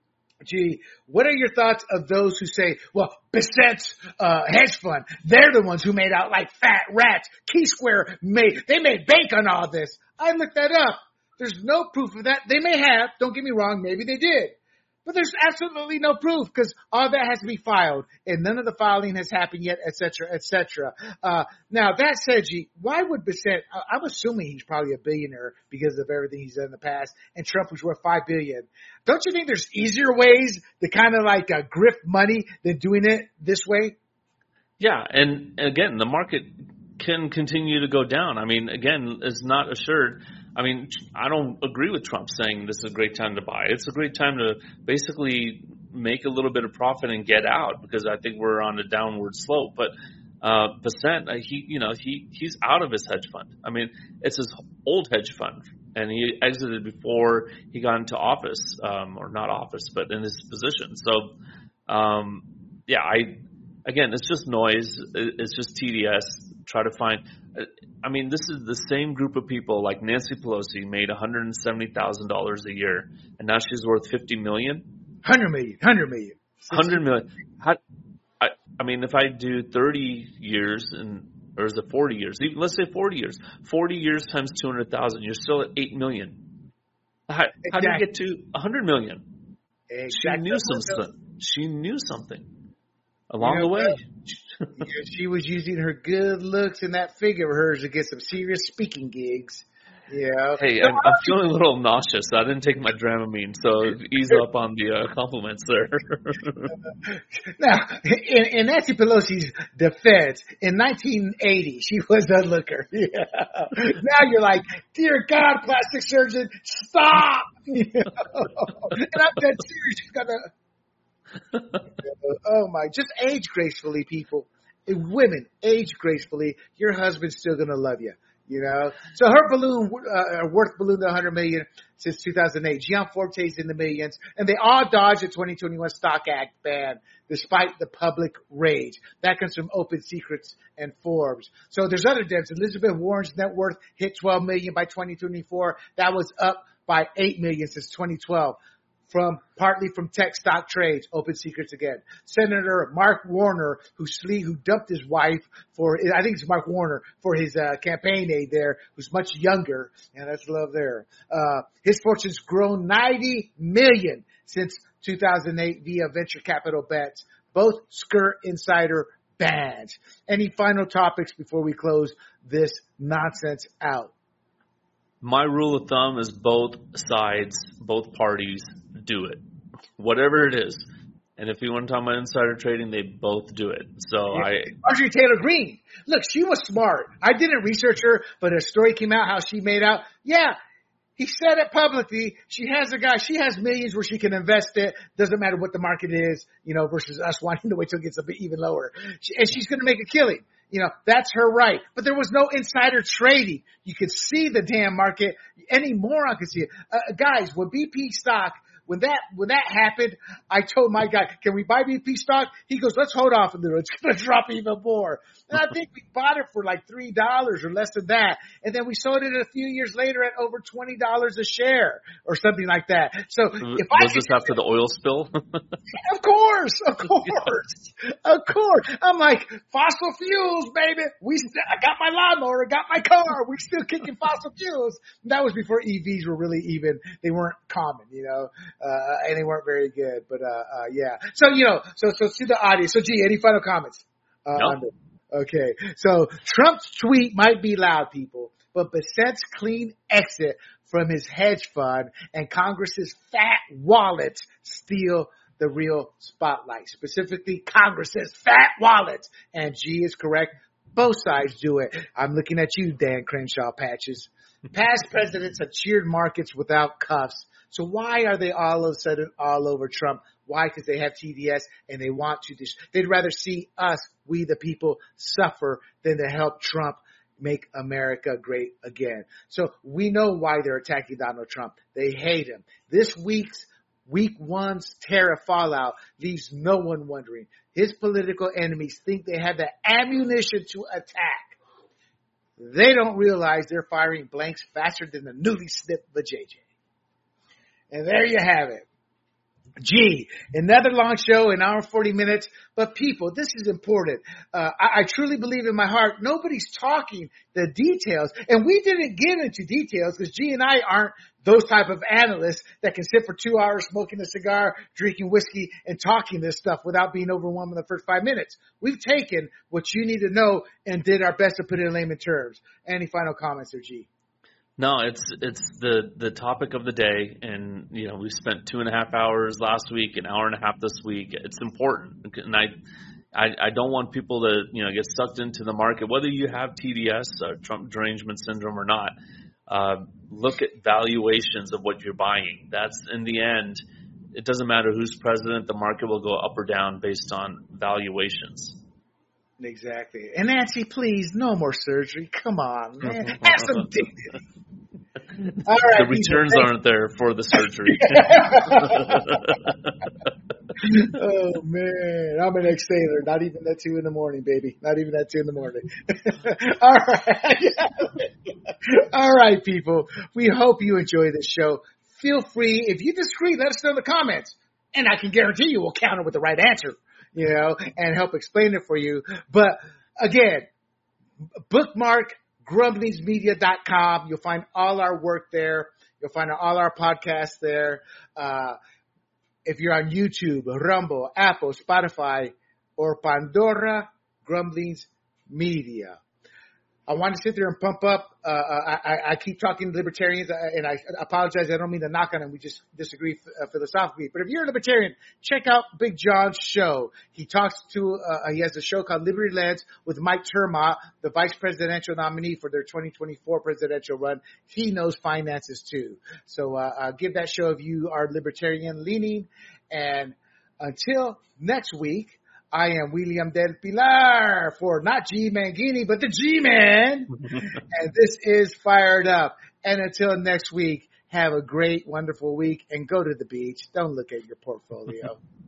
gee, what are your thoughts of those who say, well, Besset's uh, hedge fund, they're the ones who made out like fat rats. Key Square made, they made bank on all this. I looked that up. There's no proof of that. They may have. Don't get me wrong. Maybe they did. But there's absolutely no proof because all that has to be filed, and none of the filing has happened yet, et cetera, et cetera. Uh, now, that said, G, why would Bessett, I'm assuming he's probably a billionaire because of everything he's done in the past, and Trump was worth five billion dollars. Don't you think there's easier ways to kind of like uh, grift money than doing it this way? Yeah, and again, the market can continue to go down. I mean, again, it's not assured. I mean, I don't agree with Trump saying this is a great time to buy. It's a great time to basically make a little bit of profit and get out because I think we're on a downward slope. But uh, Bessent, he, you know, he he's out of his hedge fund. I mean, it's his old hedge fund, and he exited before he got into office, um, or not office, but in his position. So, um, yeah, I again, it's just noise. It's just T D S. Try to find. I mean, this is the same group of people like Nancy Pelosi made one hundred seventy thousand dollars a year, and now she's worth fifty million dollars. one hundred million dollars. one hundred million dollars. one hundred million dollars. How, I, I mean, if I do thirty years, and or is it forty years? Even, let's say forty years. forty years times two hundred thousand, you're still at eight million dollars. How, exactly. how do you get to one hundred million dollars? Exactly. She knew something. She knew something along you know, the way. Yeah, she was using her good looks and that figure of hers to get some serious speaking gigs. Yeah. Hey, I'm, I'm feeling a little nauseous. I didn't take my Dramamine, so ease up on the uh, compliments there. Now, in, in Nancy Pelosi's defense, in nineteen eighty, she was a looker. Yeah. Now you're like, dear God, plastic surgeon, stop! You know? And I'm dead serious. She's got a... Oh my, just age gracefully, people. Women, age gracefully. Your husband's still going to love you, you know? So her balloon, uh, worth balloon to one hundred million dollars since two thousand eight. Gianforte's in the millions, and they all dodged the twenty twenty-one Stock Act ban despite the public rage. That comes from Open Secrets and Forbes. So there's other debts. Elizabeth Warren's net worth hit twelve million dollars by twenty twenty-four. That was up by eight million dollars since twenty twelve. From partly from tech stock trades, Open Secrets again. Senator Mark Warner, who sle- who dumped his wife for, I think it's Mark Warner, for his uh, campaign aide there, who's much younger, and that's love there. Uh, his fortune's grown ninety million since two thousand eight via venture capital bets, both skirt insider bans. Any final topics before we close this nonsense out? My rule of thumb is both sides, both parties do it. Whatever it is, And if you want to talk about insider trading, they both do it. So yeah. I Marjorie Taylor Greene. Look, she was smart. I didn't research her, but a story came out how she made out. Yeah, he said it publicly. She has a guy. She has millions where she can invest it. Doesn't matter what the market is, you know, versus us wanting to wait till it gets a bit even lower. She, and she's going to make a killing. You know, that's her right. But there was no insider trading. You could see the damn market. Any moron could see it. Uh, guys, when B P stock, When that, when that happened, I told my guy, can we buy B P stock? He goes, let's hold off a little. It's going to drop even more. And I think we bought it for like three dollars or less than that. And then we sold it a few years later at over twenty dollars a share or something like that. So if was I this after the oil spill? Of course, of course, of course. I'm like, fossil fuels, baby. We, st- I got my lawnmower, I got my car. We still kicking fossil fuels. And that was before E Vs were really even, they weren't common, you know. Uh, and they weren't very good, but, uh, uh, yeah. So, you know, so, so see the audience. So, gee, any final comments? Uh, no. Okay. So Trump's tweet might be loud, people, but Bessette's clean exit from his hedge fund and Congress's fat wallets steal the real spotlight, specifically Congress's fat wallets. And G is correct. Both sides do it. I'm looking at you, Dan Crenshaw Patches. Past presidents have cheered markets without cuffs. So why are they all of a sudden all over Trump? Why? Because they have T D S and they want to. Dis- They'd rather see us, we the people, suffer than to help Trump make America great again. So we know why they're attacking Donald Trump. They hate him. This week's week one's tariff fallout leaves no one wondering. His political enemies think they have the ammunition to attack. They don't realize they're firing blanks faster than the newly snipped vajayjay. And there you have it. Gee, another long show, an hour and forty minutes. But people, this is important. Uh, I, I truly believe in my heart, nobody's talking the details. And we didn't get into details because G and I aren't those type of analysts that can sit for two hours smoking a cigar, drinking whiskey, and talking this stuff without being overwhelmed in the first five minutes. We've taken what you need to know and did our best to put it in layman terms. Any final comments there, G? No, it's it's the, the topic of the day, and you know we spent two and a half hours last week, an hour and a half this week. It's important, and I I, I don't want people to you know get sucked into the market, whether you have T D S, or Trump derangement syndrome, or not. Uh, look at valuations of what you're buying. That's in the end, it doesn't matter who's president. The market will go up or down based on valuations. Exactly. And Nancy, please, no more surgery. Come on, man. Have some dignity. All right, the returns people, aren't there for the surgery. Oh, man. I'm an ex-sailor. Not even at two in the morning, baby. Not even at two in the morning. All right. All right, people. We hope you enjoy this show. Feel free. If you disagree, let us know in the comments. And I can guarantee you we'll counter with the right answer, you know, and help explain it for you. But, again, bookmark grumblings media dot com. You'll find all our work there. You'll find all our podcasts there. Uh, if you're on YouTube, Rumble, Apple, Spotify, or Pandora, Grumblings Media. I want to sit there and pump up. Uh, I, I keep talking to libertarians, and I apologize. I don't mean to knock on them. We just disagree philosophically. But if you're a libertarian, check out Big John's show. He talks to, uh, he has a show called Liberty Lens with Mike Termott, the vice presidential nominee for their twenty twenty-four presidential run. He knows finances too. So uh, uh, give that show if you are libertarian leaning. And until next week, I am William Del Pilar for not G Mangini, but the G-Man. And this is Fired Up. And until next week, have a great, wonderful week and go to the beach. Don't look at your portfolio.